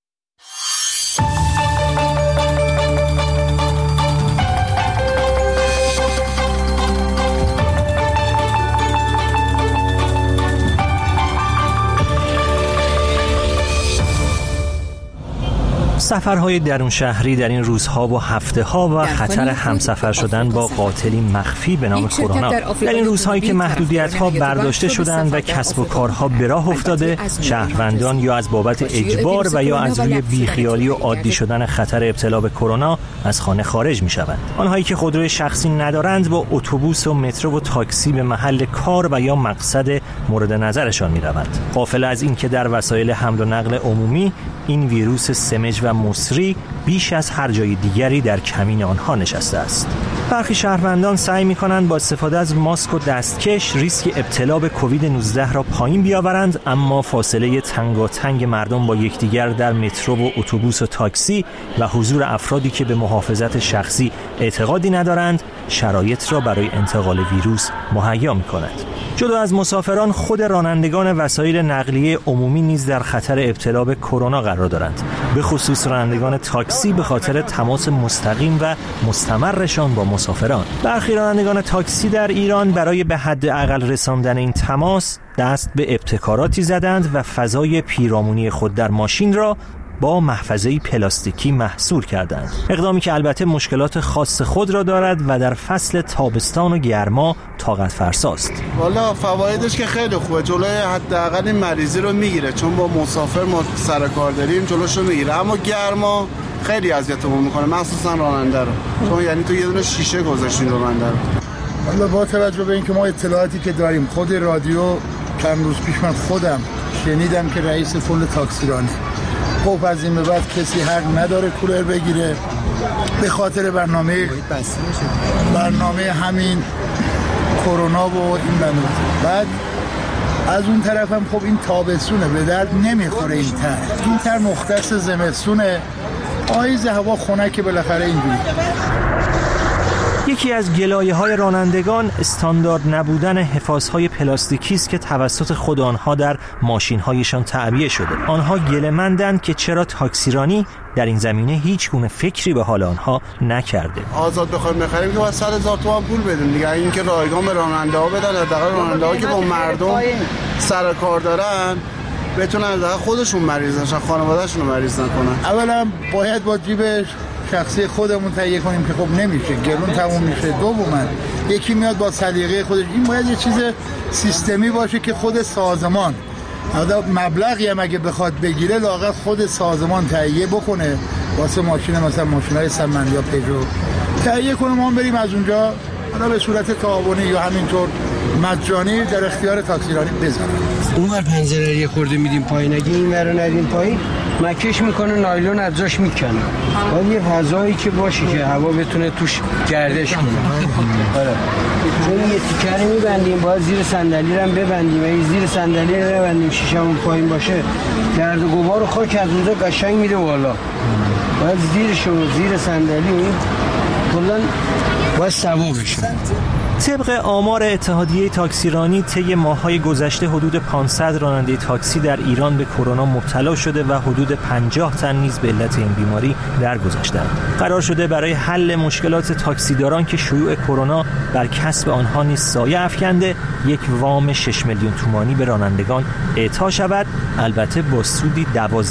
سفرهای درون شهری در این روزها و هفته‌ها و خطر همسفر شدن با قاتلی مخفی به نام کرونا. در این روزهایی که محدودیت‌ها برداشته شدند و کسب و کارها به راه افتاده، شهروندان یا از بابت اجبار و یا از روی بیخیالی و عادی شدن خطر ابتلا به کرونا از خانه خارج می‌شوند. آنهایی که خودروی شخصی ندارند با اتوبوس و مترو و تاکسی به محل کار و یا مقصد مورد نظرشان می‌روند. غافل از این که در وسایل حمل و نقل عمومی این ویروس سمج و مصری بیش از هر جای دیگری در کمین آنها نشسته است. برخی شهروندان سعی می‌کنند با استفاده از ماسک و دستکش ریسک ابتلا به کووید 19 را پایین بیاورند، اما فاصله تنگاتنگ مردم با یکدیگر در مترو و اتوبوس و تاکسی و حضور افرادی که به محافظت شخصی اعتقادی ندارند شرایط را برای انتقال ویروس مهیا می‌کند. جدا از مسافران، خود رانندگان وسایل نقلیه عمومی نیز در خطر ابتلا به کرونا قرار دارند، به خصوص رانندگان تاکسی به خاطر تماس مستقیم و مستمرشان با مسافران. برخی رانندگان تاکسی در ایران برای به حداقل رساندن این تماس دست به ابتکاراتی زدند و فضای پیرامونی خود در ماشین را با محفظه‌ای پلاستیکی محصور کردند. اقدامی که البته مشکلات خاص خود را دارد و در فصل تابستان و گرما طاقت فرساست. والا فوایدش که خیلی خوبه، جلوی حداقل این مریضی رو میگیره، چون با مسافر ما سر کار داریم جلوشو میگیره، اما گرما خیلی اذیتمون میکنه، مخصوصا راننده رو، چون یعنی تو یه دونه شیشه گذاشتین راننده رو. والا با توجه به اینکه ما اطلاعاتی که داریم، خود رادیو چند روز پیش من خودم شنیدم که رئیس کل تاکسیرانی خب از این به بعد کسی حق نداره کولر بگیره به خاطر برنامه همین کرونا و این بنده. بعد از اون طرف هم خب این تابستونه، به درد نمیخوره این تر مختص زمستونه، آیز هوا خنک بالاخره اینجوری. یکی از گلایه‌های رانندگان استاندارد نبودن حفاظهای پلاستیکی است که توسط خود آنها در ماشین‌هایشان تعبیه شده. آنها گله‌مندند که چرا تاکسیرانی در این زمینه هیچ گونه فکری به حال آنها نکرده. آزاد بخوایم بخریم که باید 100,000 تومان پول بدیم دیگه، اینکه رایگان به راننده‌ها بدن، حداقل راننده‌ها که با مردم سر کار دارن بتونن حداقل خودشون مریض نشن، خانواده‌شون رو مریض نکنن. اولا باید با جیب شخصی خودمون تهیه کنیم که خب نمیشه، گرون تموم میشه. دوما یکی میاد با سلیقه خودش، این باید یه چیز سیستمی باشه که خود سازمان مبلغی هم اگه بخواد بگیره لااقل خود سازمان تهیه بکنه واسه ماشین، مثلا ماشینای سمن یا پژو تهیه کنه، ما هم بریم از اونجا حالا به صورت تعاونی یا همینطور مجانی در اختیار تاکسیرانی بذارن. اونور پنجره یه خورده میدیم پایین، اگه این ور ندیم پایین مکش میکنه، نایلون از جاش میکنه. باید یه فضایی که باشه که هوا بتونه توش گردش کنه. آره. چون یه تیکر میبندیم، باید زیر صندلی رو هم ببندیم، اگه زیر صندلی رو ببندیم شیشمون پایین باشه گرد و غبار و خاک از اونجا قشنگ میده بالا. باید زیر صندلی کلا باید سوا بشه. طبق آمار اتحادیه تاکسیرانی طی ماه‌های گذشته حدود 500 راننده تاکسی در ایران به کرونا مبتلا شده و حدود 50 تن نیز به علت این بیماری درگذشتند. قرار شده برای حل مشکلات تاکسیداران که شیوع کرونا بر کسب آنها نیز سایه افکنده، یک وام 6 میلیون تومانی به رانندگان اعطا شود، البته با سودی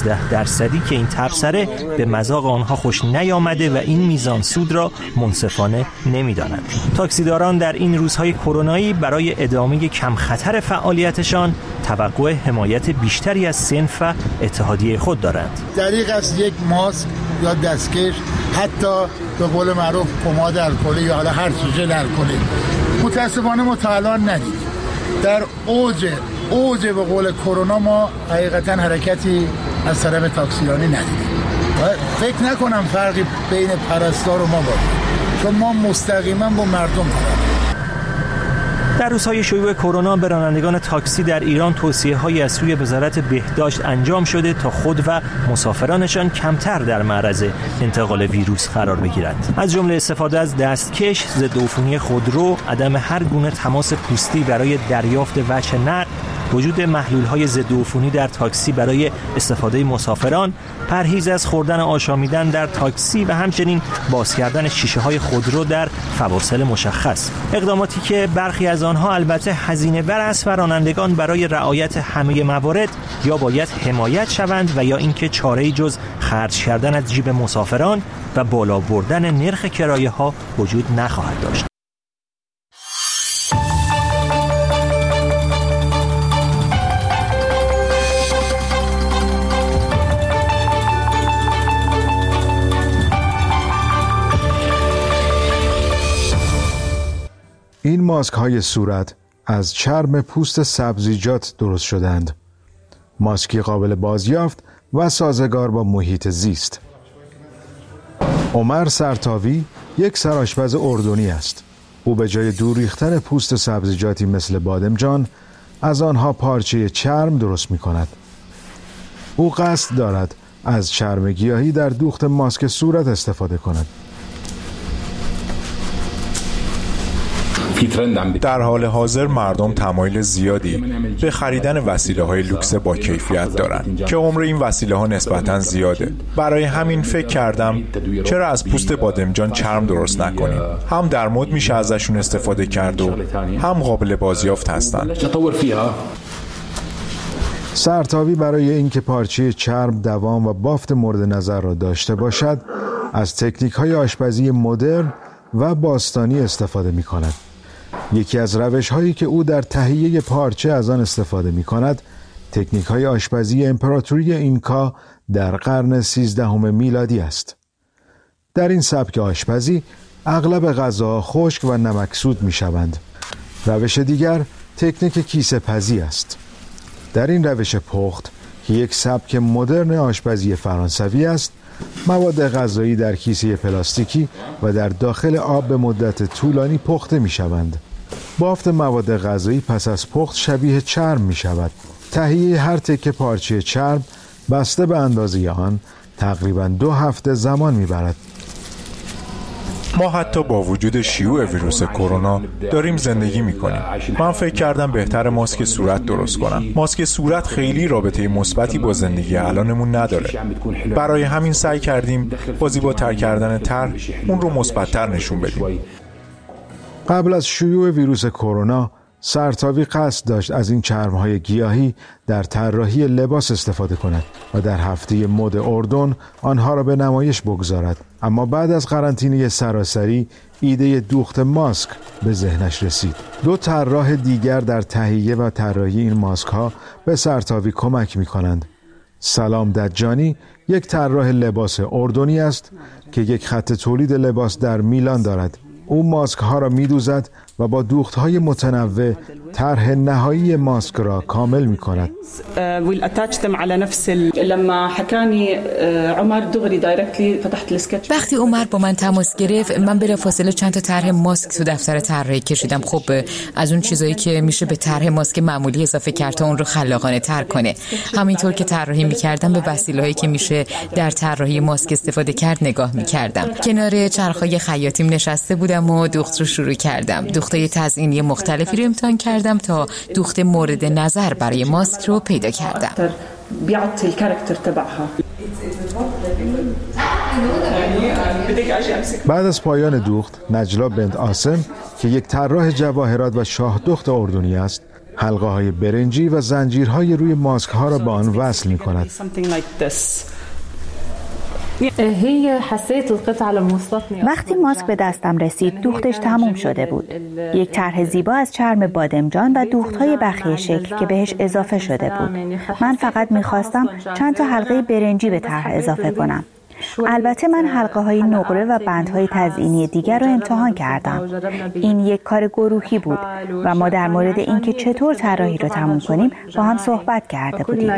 12% که این تبصره به مذاق آنها خوش نیامده و این میزان سود را منصفانه نمی‌دانند. تاکسیداران در این روزهای کرونایی برای ادامه کم خطر فعالیتشان توقع حمایت بیشتری از صنف و اتحادیه خود دارند. دریغ از یک ماسک یا دستکش، حتی به قول معروف پماد الکلی یا هر چیز الکلی متاسفانه ما تا الان ندیدیم. در اوج به قول کرونا ما حقیقتا حرکتی از طرف تاکسیرانی ندیدیم. فکر نکنم فرقی بین پرستار و ما باشه، چون ما مستقیما با مردم در روزهای شیوع کرونا به رانندگان تاکسی در ایران توصیه‌هایی از سوی وزارت بهداشت انجام شده تا خود و مسافرانشان کمتر در معرض انتقال ویروس قرار بگیرند. از جمله استفاده از دستکش، ضد عفونی خودرو، عدم هر گونه تماس پوستی برای دریافت وجه نقل، وجود محلول‌های ضد عفونی در تاکسی برای استفاده مسافران، پرهیز از خوردن آشامیدن در تاکسی و همچنین باز کردن شیشه‌های خودرو در فواصل مشخص. اقداماتی که برخی از آنها البته هزینه بر است و رانندگان برای رعایت همه موارد یا باید حمایت شوند و یا اینکه چاره‌ای جز خرج کردن از جیب مسافران و بالا بردن نرخ کرایه‌ها وجود نخواهد داشت. این ماسک های صورت از چرم پوست سبزیجات درست شدند. ماسکی قابل بازیافت و سازگار با محیط زیست. عمر سرتاوی یک سرآشپز اردنی است. او به جای دور ریختن پوست سبزیجاتی مثل بادمجان از آنها پارچه چرم درست می کند. او قصد دارد از چرم گیاهی در دوخت ماسک صورت استفاده کند. در حال حاضر مردم تمایل زیادی به خریدن وسیله‌های لوکس با کیفیت دارند که عمر این وسیله‌ها نسبتاً زیاده. برای همین فکر کردم چرا از پوست بادمجان چرم درست نکنیم. هم در مد میشه ازشون استفاده کرد و هم قابل بازیافت هستن. سرتاوی برای اینکه پارچه چرم دوام و بافت مورد نظر را داشته باشد، از تکنیک‌های آشپزی مدرن و باستانی استفاده می‌کند. یکی از روش‌هایی که او در تهیه پارچه از آن استفاده می‌کند، تکنیک‌های آشپزی امپراتوری اینکا در قرن 13 میلادی است. در این سبک آشپزی اغلب غذاها خشک و نمکسود می‌شوند. روش دیگر تکنیک کیسه پزی است. در این روش پخت که یک سبک مدرن آشپزی فرانسوی است، مواد غذایی در کیسه پلاستیکی و در داخل آب به مدت طولانی پخته می شوند. بافت مواد غذایی پس از پخت شبیه چرم می شود. تهیه هر تکه پارچه چرم بسته به اندازه آن تقریباً 2 هفته زمان می برد. ما حتی با وجود شیوع ویروس کرونا داریم زندگی میکنیم. من فکر کردم بهتر ماسک صورت درست کنم. ماسک صورت خیلی رابطه مثبتی با زندگی الانمون نداره. برای همین سعی کردیم با زیباتر کردن طرح اون رو مثبت‌تر نشون بدیم. قبل از شیوع ویروس کرونا، سرتاوی قصد داشت از این چرم‌های گیاهی در طراحی لباس استفاده کند و در هفته مد اردن آنها را به نمایش بگذارد. اما بعد از قرنطینه سراسری ایده دوخت ماسک به ذهنش رسید. 2 طراح دیگر در تهیه و طراحی این ماسک ها به سرتاوی کمک می کنند. سلام دجانی یک طراح لباس اردنی است که یک خط تولید لباس در میلان دارد. او ماسک ها را می دوزد و با دوخت های متنوع طرح نهایی ماسک را کامل می کند. وقتی عمر با من تماس گرفت، من بلافاصله چند تا طرح ماسک تو دفتر طراحی کشیدم. خب از اون چیزایی که میشه به طرح ماسک معمولی اضافه کرد تا اون رو خلاقانه تر کنه. همینطور که طراحی می‌کردم به وسیله‌هایی که میشه در طراحی ماسک استفاده کرد نگاه می‌کردم. کنار چرخ‌های خیاطیم نشسته بودم و دوخت رو شروع کردم. دوختای تزئینی مختلفی رو امتحان کردم تا دوخت مورد نظر برای ماسک رو پیدا کردم. بعد از پایان دوخت، نجلا بنت آسم که یک طراح جواهرات و شاهدخت اردنی است، حلقه های برنجی و زنجیرهای روی ماسک ها را به آن وصل می کند. وقتی ماسک به دستم رسید، دوختش تموم شده بود. یک طرح زیبا از چرم بادمجان و دوختهای بخیه شکل که بهش اضافه شده بود. من فقط می‌خواستم چند تا حلقه برنجی به طرح اضافه کنم. البته من حلقه های نقره و بندهای تزئینی دیگر را امتحان کردم. این یک کار گروهی بود و ما در مورد اینکه چطور طراحی رو تموم کنیم با هم صحبت کرده بودیم.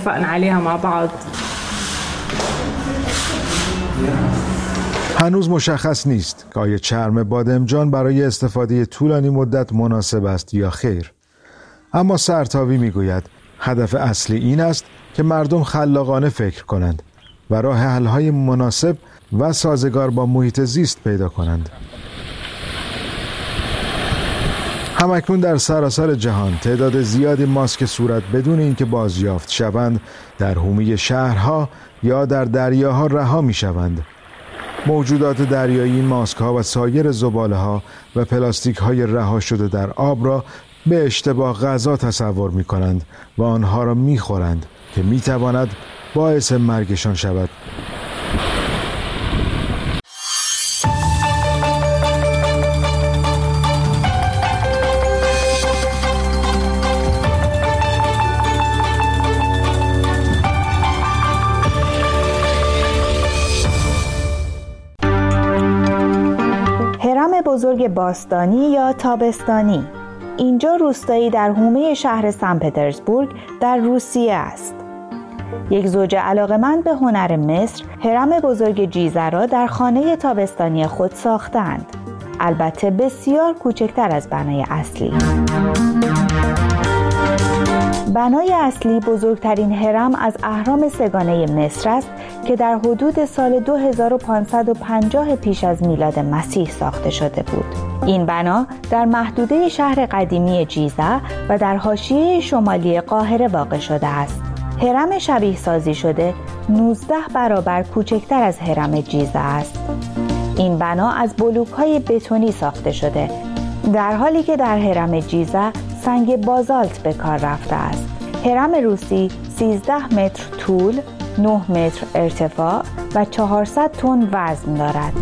هنوز مشخص نیست که آیا چرم بادمجان برای استفاده طولانی مدت مناسب است یا خیر. اما سرتاوی میگوید هدف اصلی این است که مردم خلاقانه فکر کنند و راه حل‌های مناسب و سازگار با محیط زیست پیدا کنند. همکنون در سراسر جهان تعداد زیادی ماسک صورت بدون اینکه بازیافت شوند در حومه شهرها یا در دریاها رها می‌شوند. موجودات دریایی این ماسک‌ها و سایر زباله‌ها و پلاستیک‌های رها شده در آب را به اشتباه غذا تصور می‌کنند و آنها را می‌خورند که می‌تواند باعث مرگشان شود. بزرگ باستانی یا تابستانی. اینجا روستایی در حومه شهر سن پترزبورگ در روسیه است. یک زوج علاقه‌مند به هنر مصر، هرم بزرگ جیزه را در خانه تابستانی خود ساختند. البته بسیار کوچکتر از بنای اصلی. بنای اصلی بزرگترین هرم از اهرام سگانه مصر است که در حدود سال 2550 پیش از میلاد مسیح ساخته شده بود. این بنا در محدوده شهر قدیمی جیزه و در حاشیه شمالی قاهره واقع شده است. هرم شبیه سازی شده 19 برابر کوچکتر از هرم جیزه است. این بنا از بلوک‌های بتونی ساخته شده، در حالی که در هرم جیزه سنگ بازالت به کار رفته است. هرم روسی 13 متر طول، 9 متر ارتفاع و 400 تن وزن دارد.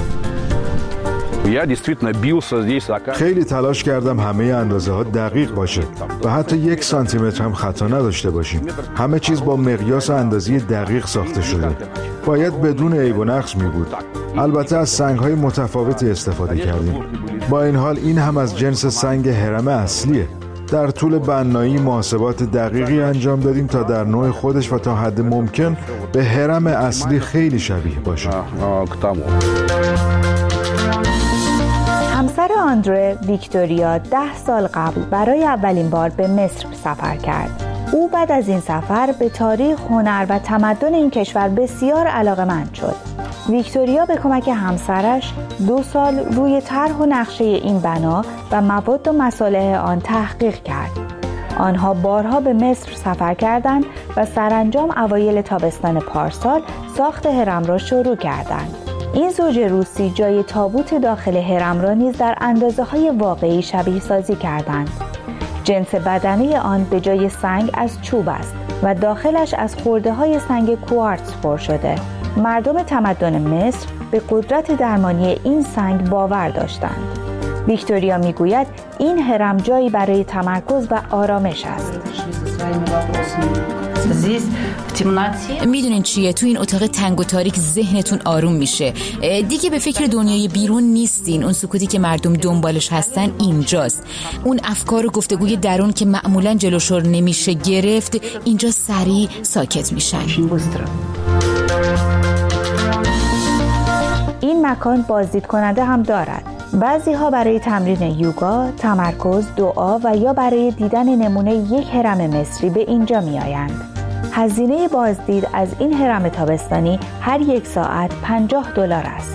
خیلی تلاش کردم همه اندازه ها دقیق باشه و حتی 1 سانتی متر هم خطا نداشته باشیم. همه چیز با مقیاس و اندازه دقیق ساخته شده. باید بدون عیب و نقص می بود. البته از سنگ های متفاوتی استفاده کردیم. با این حال این هم از جنس سنگ هرم اصلیه. در طول بنایی محاسبات دقیقی انجام دادیم تا در نوع خودش و تا حد ممکن به هرم اصلی خیلی شبیه باشه. همسر آندره، ویکتوریا 10 سال قبل برای اولین بار به مصر سفر کرد. او بعد از این سفر به تاریخ، هنر و تمدن این کشور بسیار علاقه‌مند شد. ویکتوریا به کمک همسرش 2 سال روی طرح و نقشه این بنا و مواد و مصالح آن تحقیق کرد. آنها بارها به مصر سفر کردند و سرانجام اوایل تابستان پارسال ساخت هرم را شروع کردند. این زوج روسی جای تابوت داخل هرم را نیز در اندازه‌های واقعی شبیه سازی کردند. جنس بدنه آن به جای سنگ از چوب است و داخلش از خرده‌های سنگ کوارتز پر شده. مردم تمدن مصر به قدرت درمانی این سنگ باور داشتند. ویکتوریا میگوید این هرم جایی برای تمرکز و آرامش است. میدونین چیه؟ تو این اتاق تنگ و تاریک ذهنتون آروم میشه. دیگه به فکر دنیای بیرون نیستین. اون سکوتی که مردم دنبالش هستن اینجاست. اون افکار و گفتگوی درون که معمولا جلوشور نمیشه گرفت اینجا سریع ساکت میشن. این مکان بازدید کننده هم دارد. بعضی ها برای تمرین یوگا، تمرکز، دعا و یا برای دیدن نمونه یک هرم مصری به اینجا می آیند. هزینه بازدید از این هرم تابستانی هر 1 ساعت $50 است.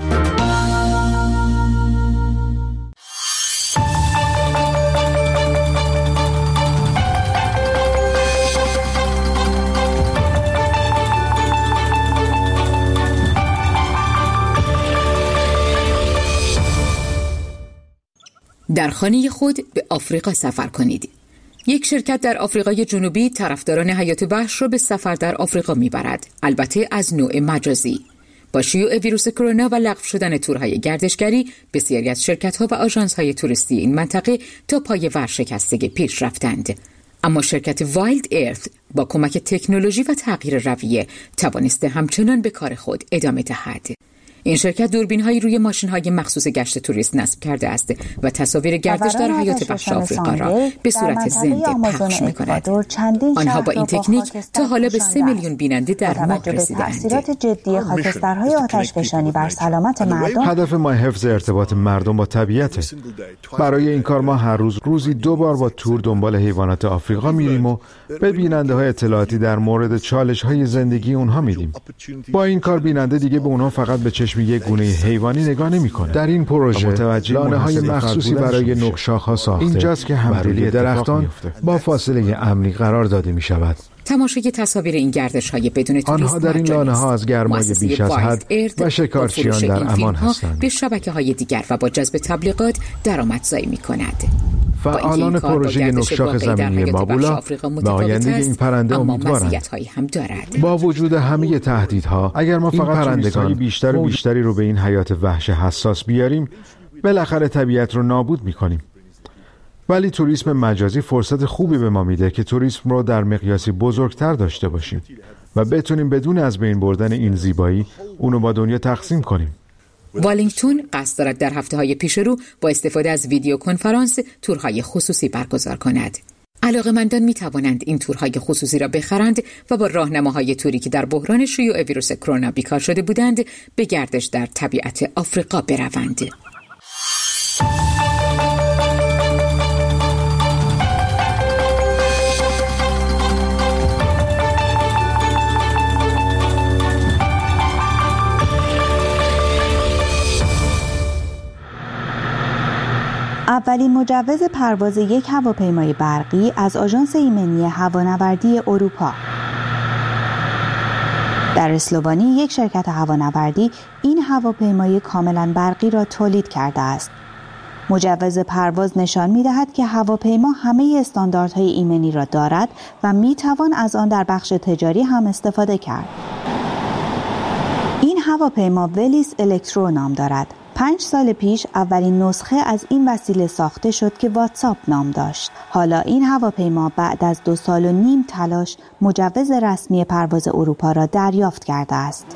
در خانه خود به آفریقا سفر کنید. یک شرکت در آفریقای جنوبی طرفداران حیات وحش را به سفر در آفریقا میبرد، البته از نوع مجازی. با شیوع ویروس کرونا و لغو شدن تورهای گردشگری، بسیاری از شرکت‌ها و آژانس‌های توریستی این منطقه تا پای ورشکستگی پیش رفتند. اما شرکت وایلد ارث با کمک تکنولوژی و تغییر رویه توانسته همچنان به کار خود ادامه دهد. این شرکت دوربین‌هایی روی ماشین‌های مخصوص گشت توریست نصب کرده است و تصاویر گردش در حیات وحش آفریقا را به صورت زنده پخش می‌کند. آنها با این تکنیک تا حالا به 3 میلیون بیننده در ماه رسیدند. تأثیرات جدی خاکسترهای آتشفشانی بر سلامت مردم. هدف ما حفظ ارتباط مردم با طبیعته. برای این کار ما هر روزی 2 بار با تور دنبال حیوانات آفریقا میریم و به بیننده‌ها اطلاعاتی در مورد چالش‌های زندگی اونها میدیم. با این کار بیننده دیگه به اونها فقط به چشم یک گونه حیوانی نگاه نمی‌کنه. در این پروژه لانه‌های مخصوصی برای نقشاخ‌ها ساخته. اینجاست که همدلی درختان با فاصله امنی قرار داده می‌شود. تماشای تصاویر این گردش‌های بدون توریست آنها در این لانه‌ها از گرمای بیش از حد و شکارچیان در امان هستند. به شبکه‌های دیگر و با جذب تبلیغات درآمدزایی می‌کند. فعالان پروژه نقشاخ زمینی مابولا به آینده این پرنده امیدوارند. با وجود همه تهدیدها، اگر ما فقط پرندگان بیشتری رو به این حیات وحش حساس بیاریم، بالاخره طبیعت رو نابود می‌کنیم. ولی توریسم مجازی فرصت خوبی به ما میده که توریسم رو در مقیاسی بزرگتر داشته باشیم و بتونیم بدون از بین بردن این زیبایی اونو با دنیا تقسیم کنیم. والینگتون قصد دارد در هفته‌های پیش رو با استفاده از ویدیو کنفرانس تورهای خصوصی برگزار کند. علاقه‌مندان می‌توانند این تورهای خصوصی را بخرند و با راهنماهای توری که در بحران شیوع ویروس کرونا بیکار شده بودند به گردش در طبیعت آفریقا بروند. اولین مجوز پرواز یک هواپیمای برقی از آژانس ایمنی هوانوردی اروپا. در اسلوونی یک شرکت هوانوردی این هواپیمای کاملا برقی را تولید کرده است. مجوز پرواز نشان می‌دهد که هواپیما همه استانداردهای ایمنی را دارد و می‌توان از آن در بخش تجاری هم استفاده کرد. این هواپیما ولیس الکترو نام دارد. 5 سال پیش اولین نسخه از این وسیله ساخته شد که واتساپ نام داشت. حالا این هواپیما بعد از 2 سال و نیم تلاش مجوز رسمی پرواز اروپا را دریافت کرده است.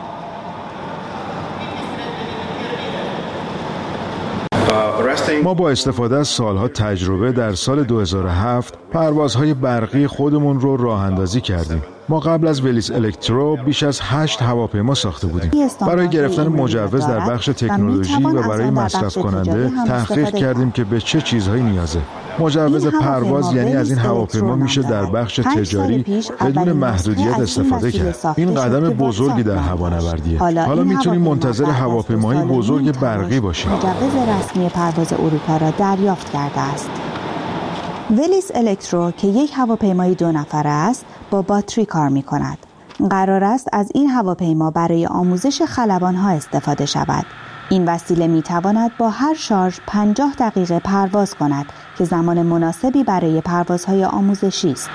ما با استفاده از سالها تجربه در سال 2007 پروازهای برقی خودمون رو راه اندازی کردیم. ما قبل از ولیس الکترو بیش از 8 هواپیما ساخته بودیم. برای گرفتن مجوز در بخش تکنولوژی و برای مصرف کننده تحقیق کردیم که به چه چیزهایی نیازه. مجوز پرواز یعنی از این هواپیما میشه در بخش تجاری بدون محدودیت استفاده کرد. این قدم بزرگی در هوانوردیه. حالا میتونیم منتظر هواپیماهای بزرگ برقی باشیم. مجوز رسمی پرواز اروپا را دریافت کرده است. ولیس الکترو که یک هواپیمای 2 نفره است با باتری کار می کند. قرار است از این هواپیما برای آموزش خلبان‌ها استفاده شود. این وسیله می تواند با هر شارژ 50 دقیقه پرواز کند که زمان مناسبی برای پروازهای آموزشی است.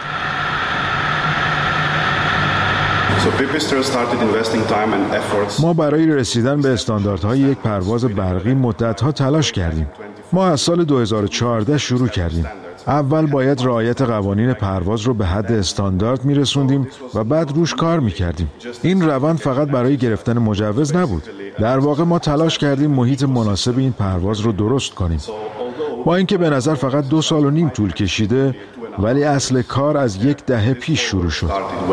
ما برای رسیدن به استانداردهای یک پرواز برقی مدت‌ها تلاش کردیم. ما از سال 2014 شروع کردیم. اول باید رعایت قوانین پرواز رو به حد استاندارد میرسوندیم و بعد روش کار میکردیم. این روند فقط برای گرفتن مجوز نبود. در واقع ما تلاش کردیم محیط مناسب این پرواز رو درست کنیم. با اینکه به نظر فقط 2 سال و نیم طول کشیده، ولی اصل کار از 1 دهه پیش شروع شد.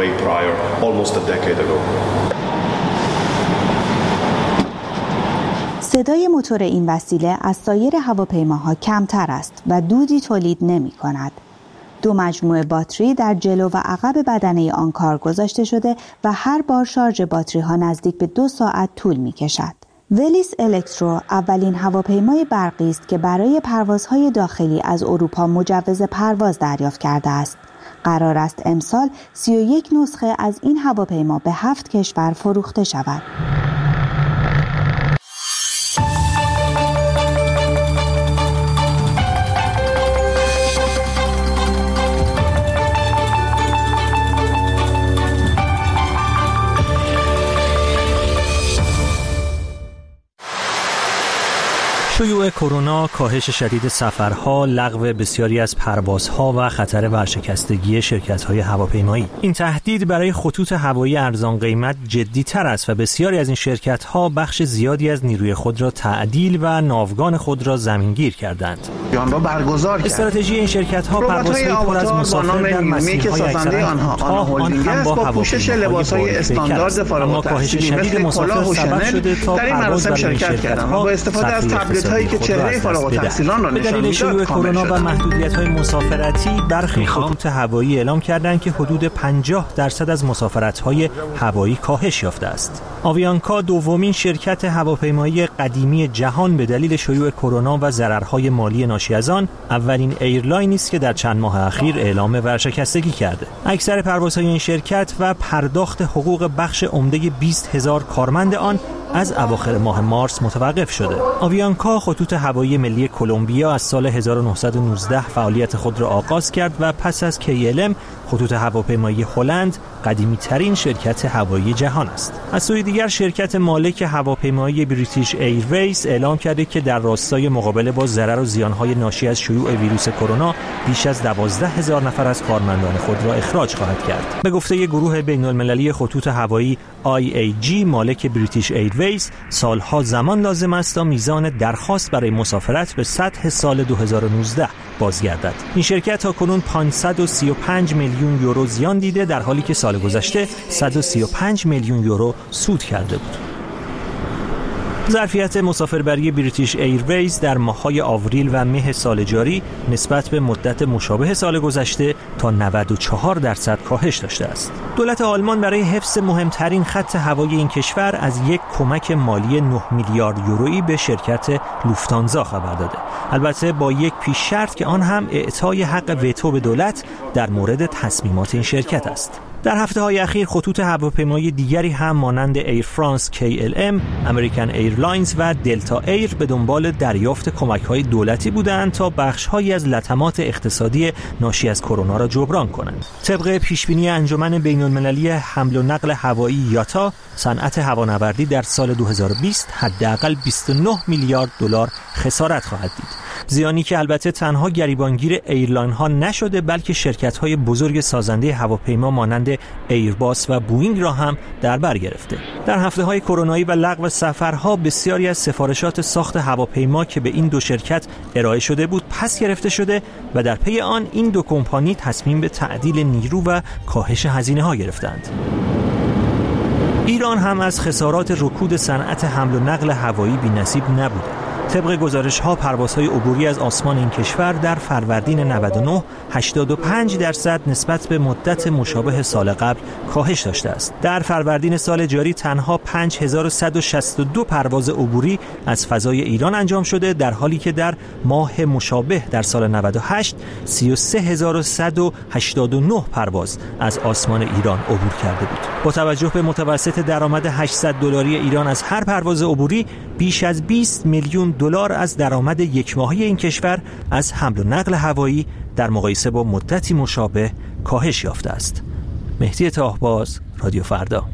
صدای موتور این وسیله از سایر هواپیماها کمتر است و دودی تولید نمی کند. 2 مجموعه باتری در جلو و عقب بدنه آن کار گذاشته شده و هر بار شارژ باتری ها نزدیک به 2 ساعت طول می کشد. ولیس الکترو اولین هواپیمای برقی است که برای پروازهای داخلی از اروپا مجوز پرواز دریافت کرده است. قرار است امسال 31 نسخه از این هواپیما به 7 کشور فروخته شود. شیوع کرونا، کاهش شدید سفرها، لغو بسیاری از پروازها و خطر ورشکستگی شرکت‌های هواپیمایی. این تهدید برای خطوط هوایی ارزان قیمت جدی‌تر است و بسیاری از این شرکت‌ها بخش زیادی از نیروی خود را تعدیل و ناوگان خود را زمینگیر کردند. استراتژی این شرکت‌ها پروازهای پر از مسافر در مسیرهای اکثراً آن هم با پوشش لباس‌های استاندارد فارغ التحصیلی مثل مسافر سبب شده تا پرواز در این شرکت‌ها با استفاده از تبلت‌هایی که چهره فارغ التحصیلان را نشان می‌دهد. به دلیل شیوع کرونا و محدودیت‌های مسافرتی برخی خطوط هوایی اعلام کردند که حدود 50% از مسافرت‌های هوایی کاهش یافته است. آویانکا دومین شرکت هواپیمایی قدیمی جهان به دلیل شیوع کرونا و ضررهای مالی ناشی از آن اولین ایرلاینی است که در چند ماه اخیر اعلام ورشکستگی کرده. اکثر پروازهای این شرکت و پرداخت حقوق بخش عمده 20,000 کارمند آن از اواخر ماه مارس متوقف شده. آویانکا خطوط هوایی ملی کلمبیا از سال 1919 فعالیت خود را آغاز کرد و پس از KLM خطوط هواپیمایی هلند قدیمی ترین شرکت هوایی جهان است. از سوی دیگر شرکت مالک هواپیمایی بریتیش ایرویز اعلام کرده که در راستای مقابله با ضرر و زیانهای ناشی از شیوع ویروس کرونا بیش از 12,000 نفر از کارمندان خود را اخراج خواهد کرد. به گفته گروه بین‌المللی خطوط هوایی IAG مالک بریتیش ایرویز ایرویز سالها زمان لازم است تا میزان درخواست برای مسافرت به سطح سال 2019 بازگردد. این شرکت تاکنون 535 میلیون یورو زیان دیده، در حالی که سال گذشته 135 میلیون یورو سود کرده بود. ظرفیت مسافربری بریتیش ایرویز در ماه‌های آوریل و مه سال جاری نسبت به مدت مشابه سال گذشته تا 94% کاهش داشته است. دولت آلمان برای حفظ مهمترین خط هوایی این کشور از یک کمک مالی 9 میلیارد یورویی به شرکت لوفتانزا خبر داده. البته با یک پیش شرط که آن هم اعطای حق وتو به دولت در مورد تصمیمات این شرکت است. در هفته‌های اخیر خطوط هواپیمایی دیگری هم مانند ایر فرانس KLM، امریکن ایرلاینز و دلتا ایر به دنبال دریافت کمک‌های دولتی بودند تا بخش‌هایی از لطمات اقتصادی ناشی از کرونا را جبران کنند. طبق پیشبینی انجمن بین‌المللی حمل و نقل هوایی یاتا، صنعت هوانوردی در سال 2020 حداقل 29 میلیارد دلار خسارت خواهد دید. زیانی که البته تنها گریبانگیر ایرلاین ها نشده، بلکه شرکت های بزرگ سازنده هواپیما مانند ایرباس و بوئینگ را هم در بر گرفته. در هفته های کرونایی و لغو سفرها بسیاری از سفارشات ساخت هواپیما که به این دو شرکت ارائه شده بود پس گرفته شده و در پی آن این دو کمپانی تصمیم به تعدیل نیرو و کاهش هزینه ها گرفتند. ایران هم از خسارات رکود صنعت حمل و نقل هوایی بی‌نصیب نبوده. طبق گزارش‌ها پروازهای عبوری از آسمان این کشور در فروردین 99 85% نسبت به مدت مشابه سال قبل کاهش داشته است. در فروردین سال جاری تنها 5162 پرواز عبوری از فضای ایران انجام شده، در حالی که در ماه مشابه در سال 98 33189 پرواز از آسمان ایران عبور کرده بود. با توجه به متوسط درآمد $800 ایران از هر پرواز عبوری، بیش از 20 میلیون دلار از درآمد یک ماهی این کشور از حمل و نقل هوایی در مقایسه با مدتی مشابه کاهش یافته است. مهدی طاهباز، رادیو فردا.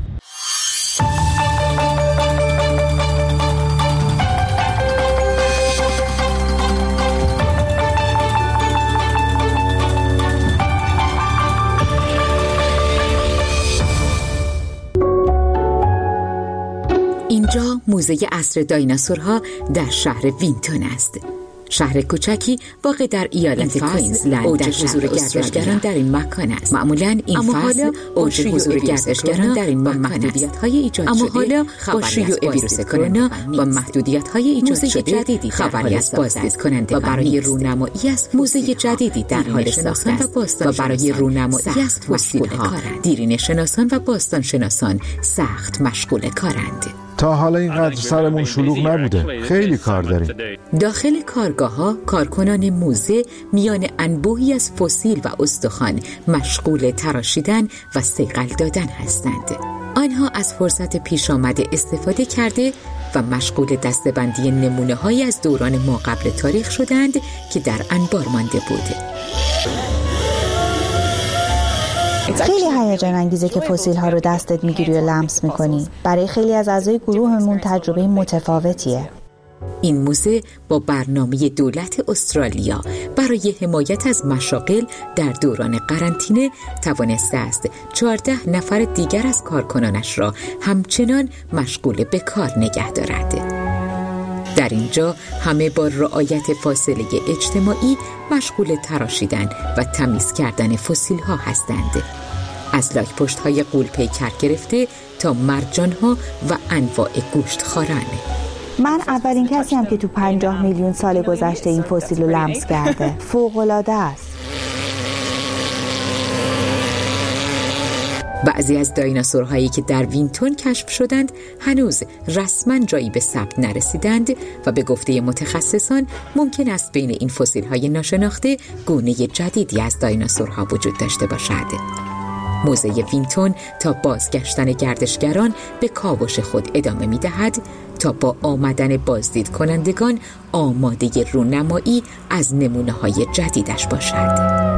اینجا موزه عصر دایناسورها در شهر وینتون است. شهر کوچکی واقع در ایالت کوینزلند. اوج حضور گردشگران در این مکان است. معمولاً این فصل اوج حضور گردشگران در این مکان است. اما حالا با شیوع ویروس کرونا و محدودیت‌های ایجاد شده خبری از بازدید کننده و برای رونمایی از موزه جدیدی در حال ساختن و برای رونمایی از فسیل‌ها دیرینه شناسان و باستان شناسان سخت مشغول کارند. تا حالا اینقدر سرمون شلوغ نبوده. خیلی کار داریم. داخل کارگاه‌ها کارکنان موزه میان انبوهی از فسیل و استخوان مشغول تراشیدن و صیقل دادن هستند. آنها از فرصت پیش آمده استفاده کرده و مشغول دسته‌بندی نمونه‌هایی از دوران ماقبل تاریخ شدند که در انبار مانده بود. خیلی هیجان انگیزه که فسیل ها رو دستت میگیری و لمس میکنی. برای خیلی از اعضای گروهمون تجربه متفاوتیه. این موزه با برنامه دولت استرالیا برای حمایت از مشاغل در دوران قرنطینه توانسته است 14 نفر دیگر از کارکنانش را همچنان مشغول به کار نگه دارد. در اینجا همه با رعایت فاصله اجتماعی مشغول تراشیدن و تمیز کردن فسیل ها هستند. از لاک پشت های غول پیکر گرفته تا مرجان ها و انواع گوشت خواران. من اولین کسی هم که تو 50 میلیون سال گذشته این فسیل رو لمس کرده. فوق‌العاده است. بعضی از دایناسورهایی که در وینتون کشف شدند هنوز رسما جایی به ثبت نرسیدند و به گفته متخصصان ممکن است بین این فسیل‌های ناشناخته گونه جدیدی از دایناسورها وجود داشته باشد. موزه وینتون تا بازگشتن گردشگران به کاوش خود ادامه می‌دهد تا با آمدن بازدید کنندگان آماده رونمایی از نمونه‌های جدیدش باشد.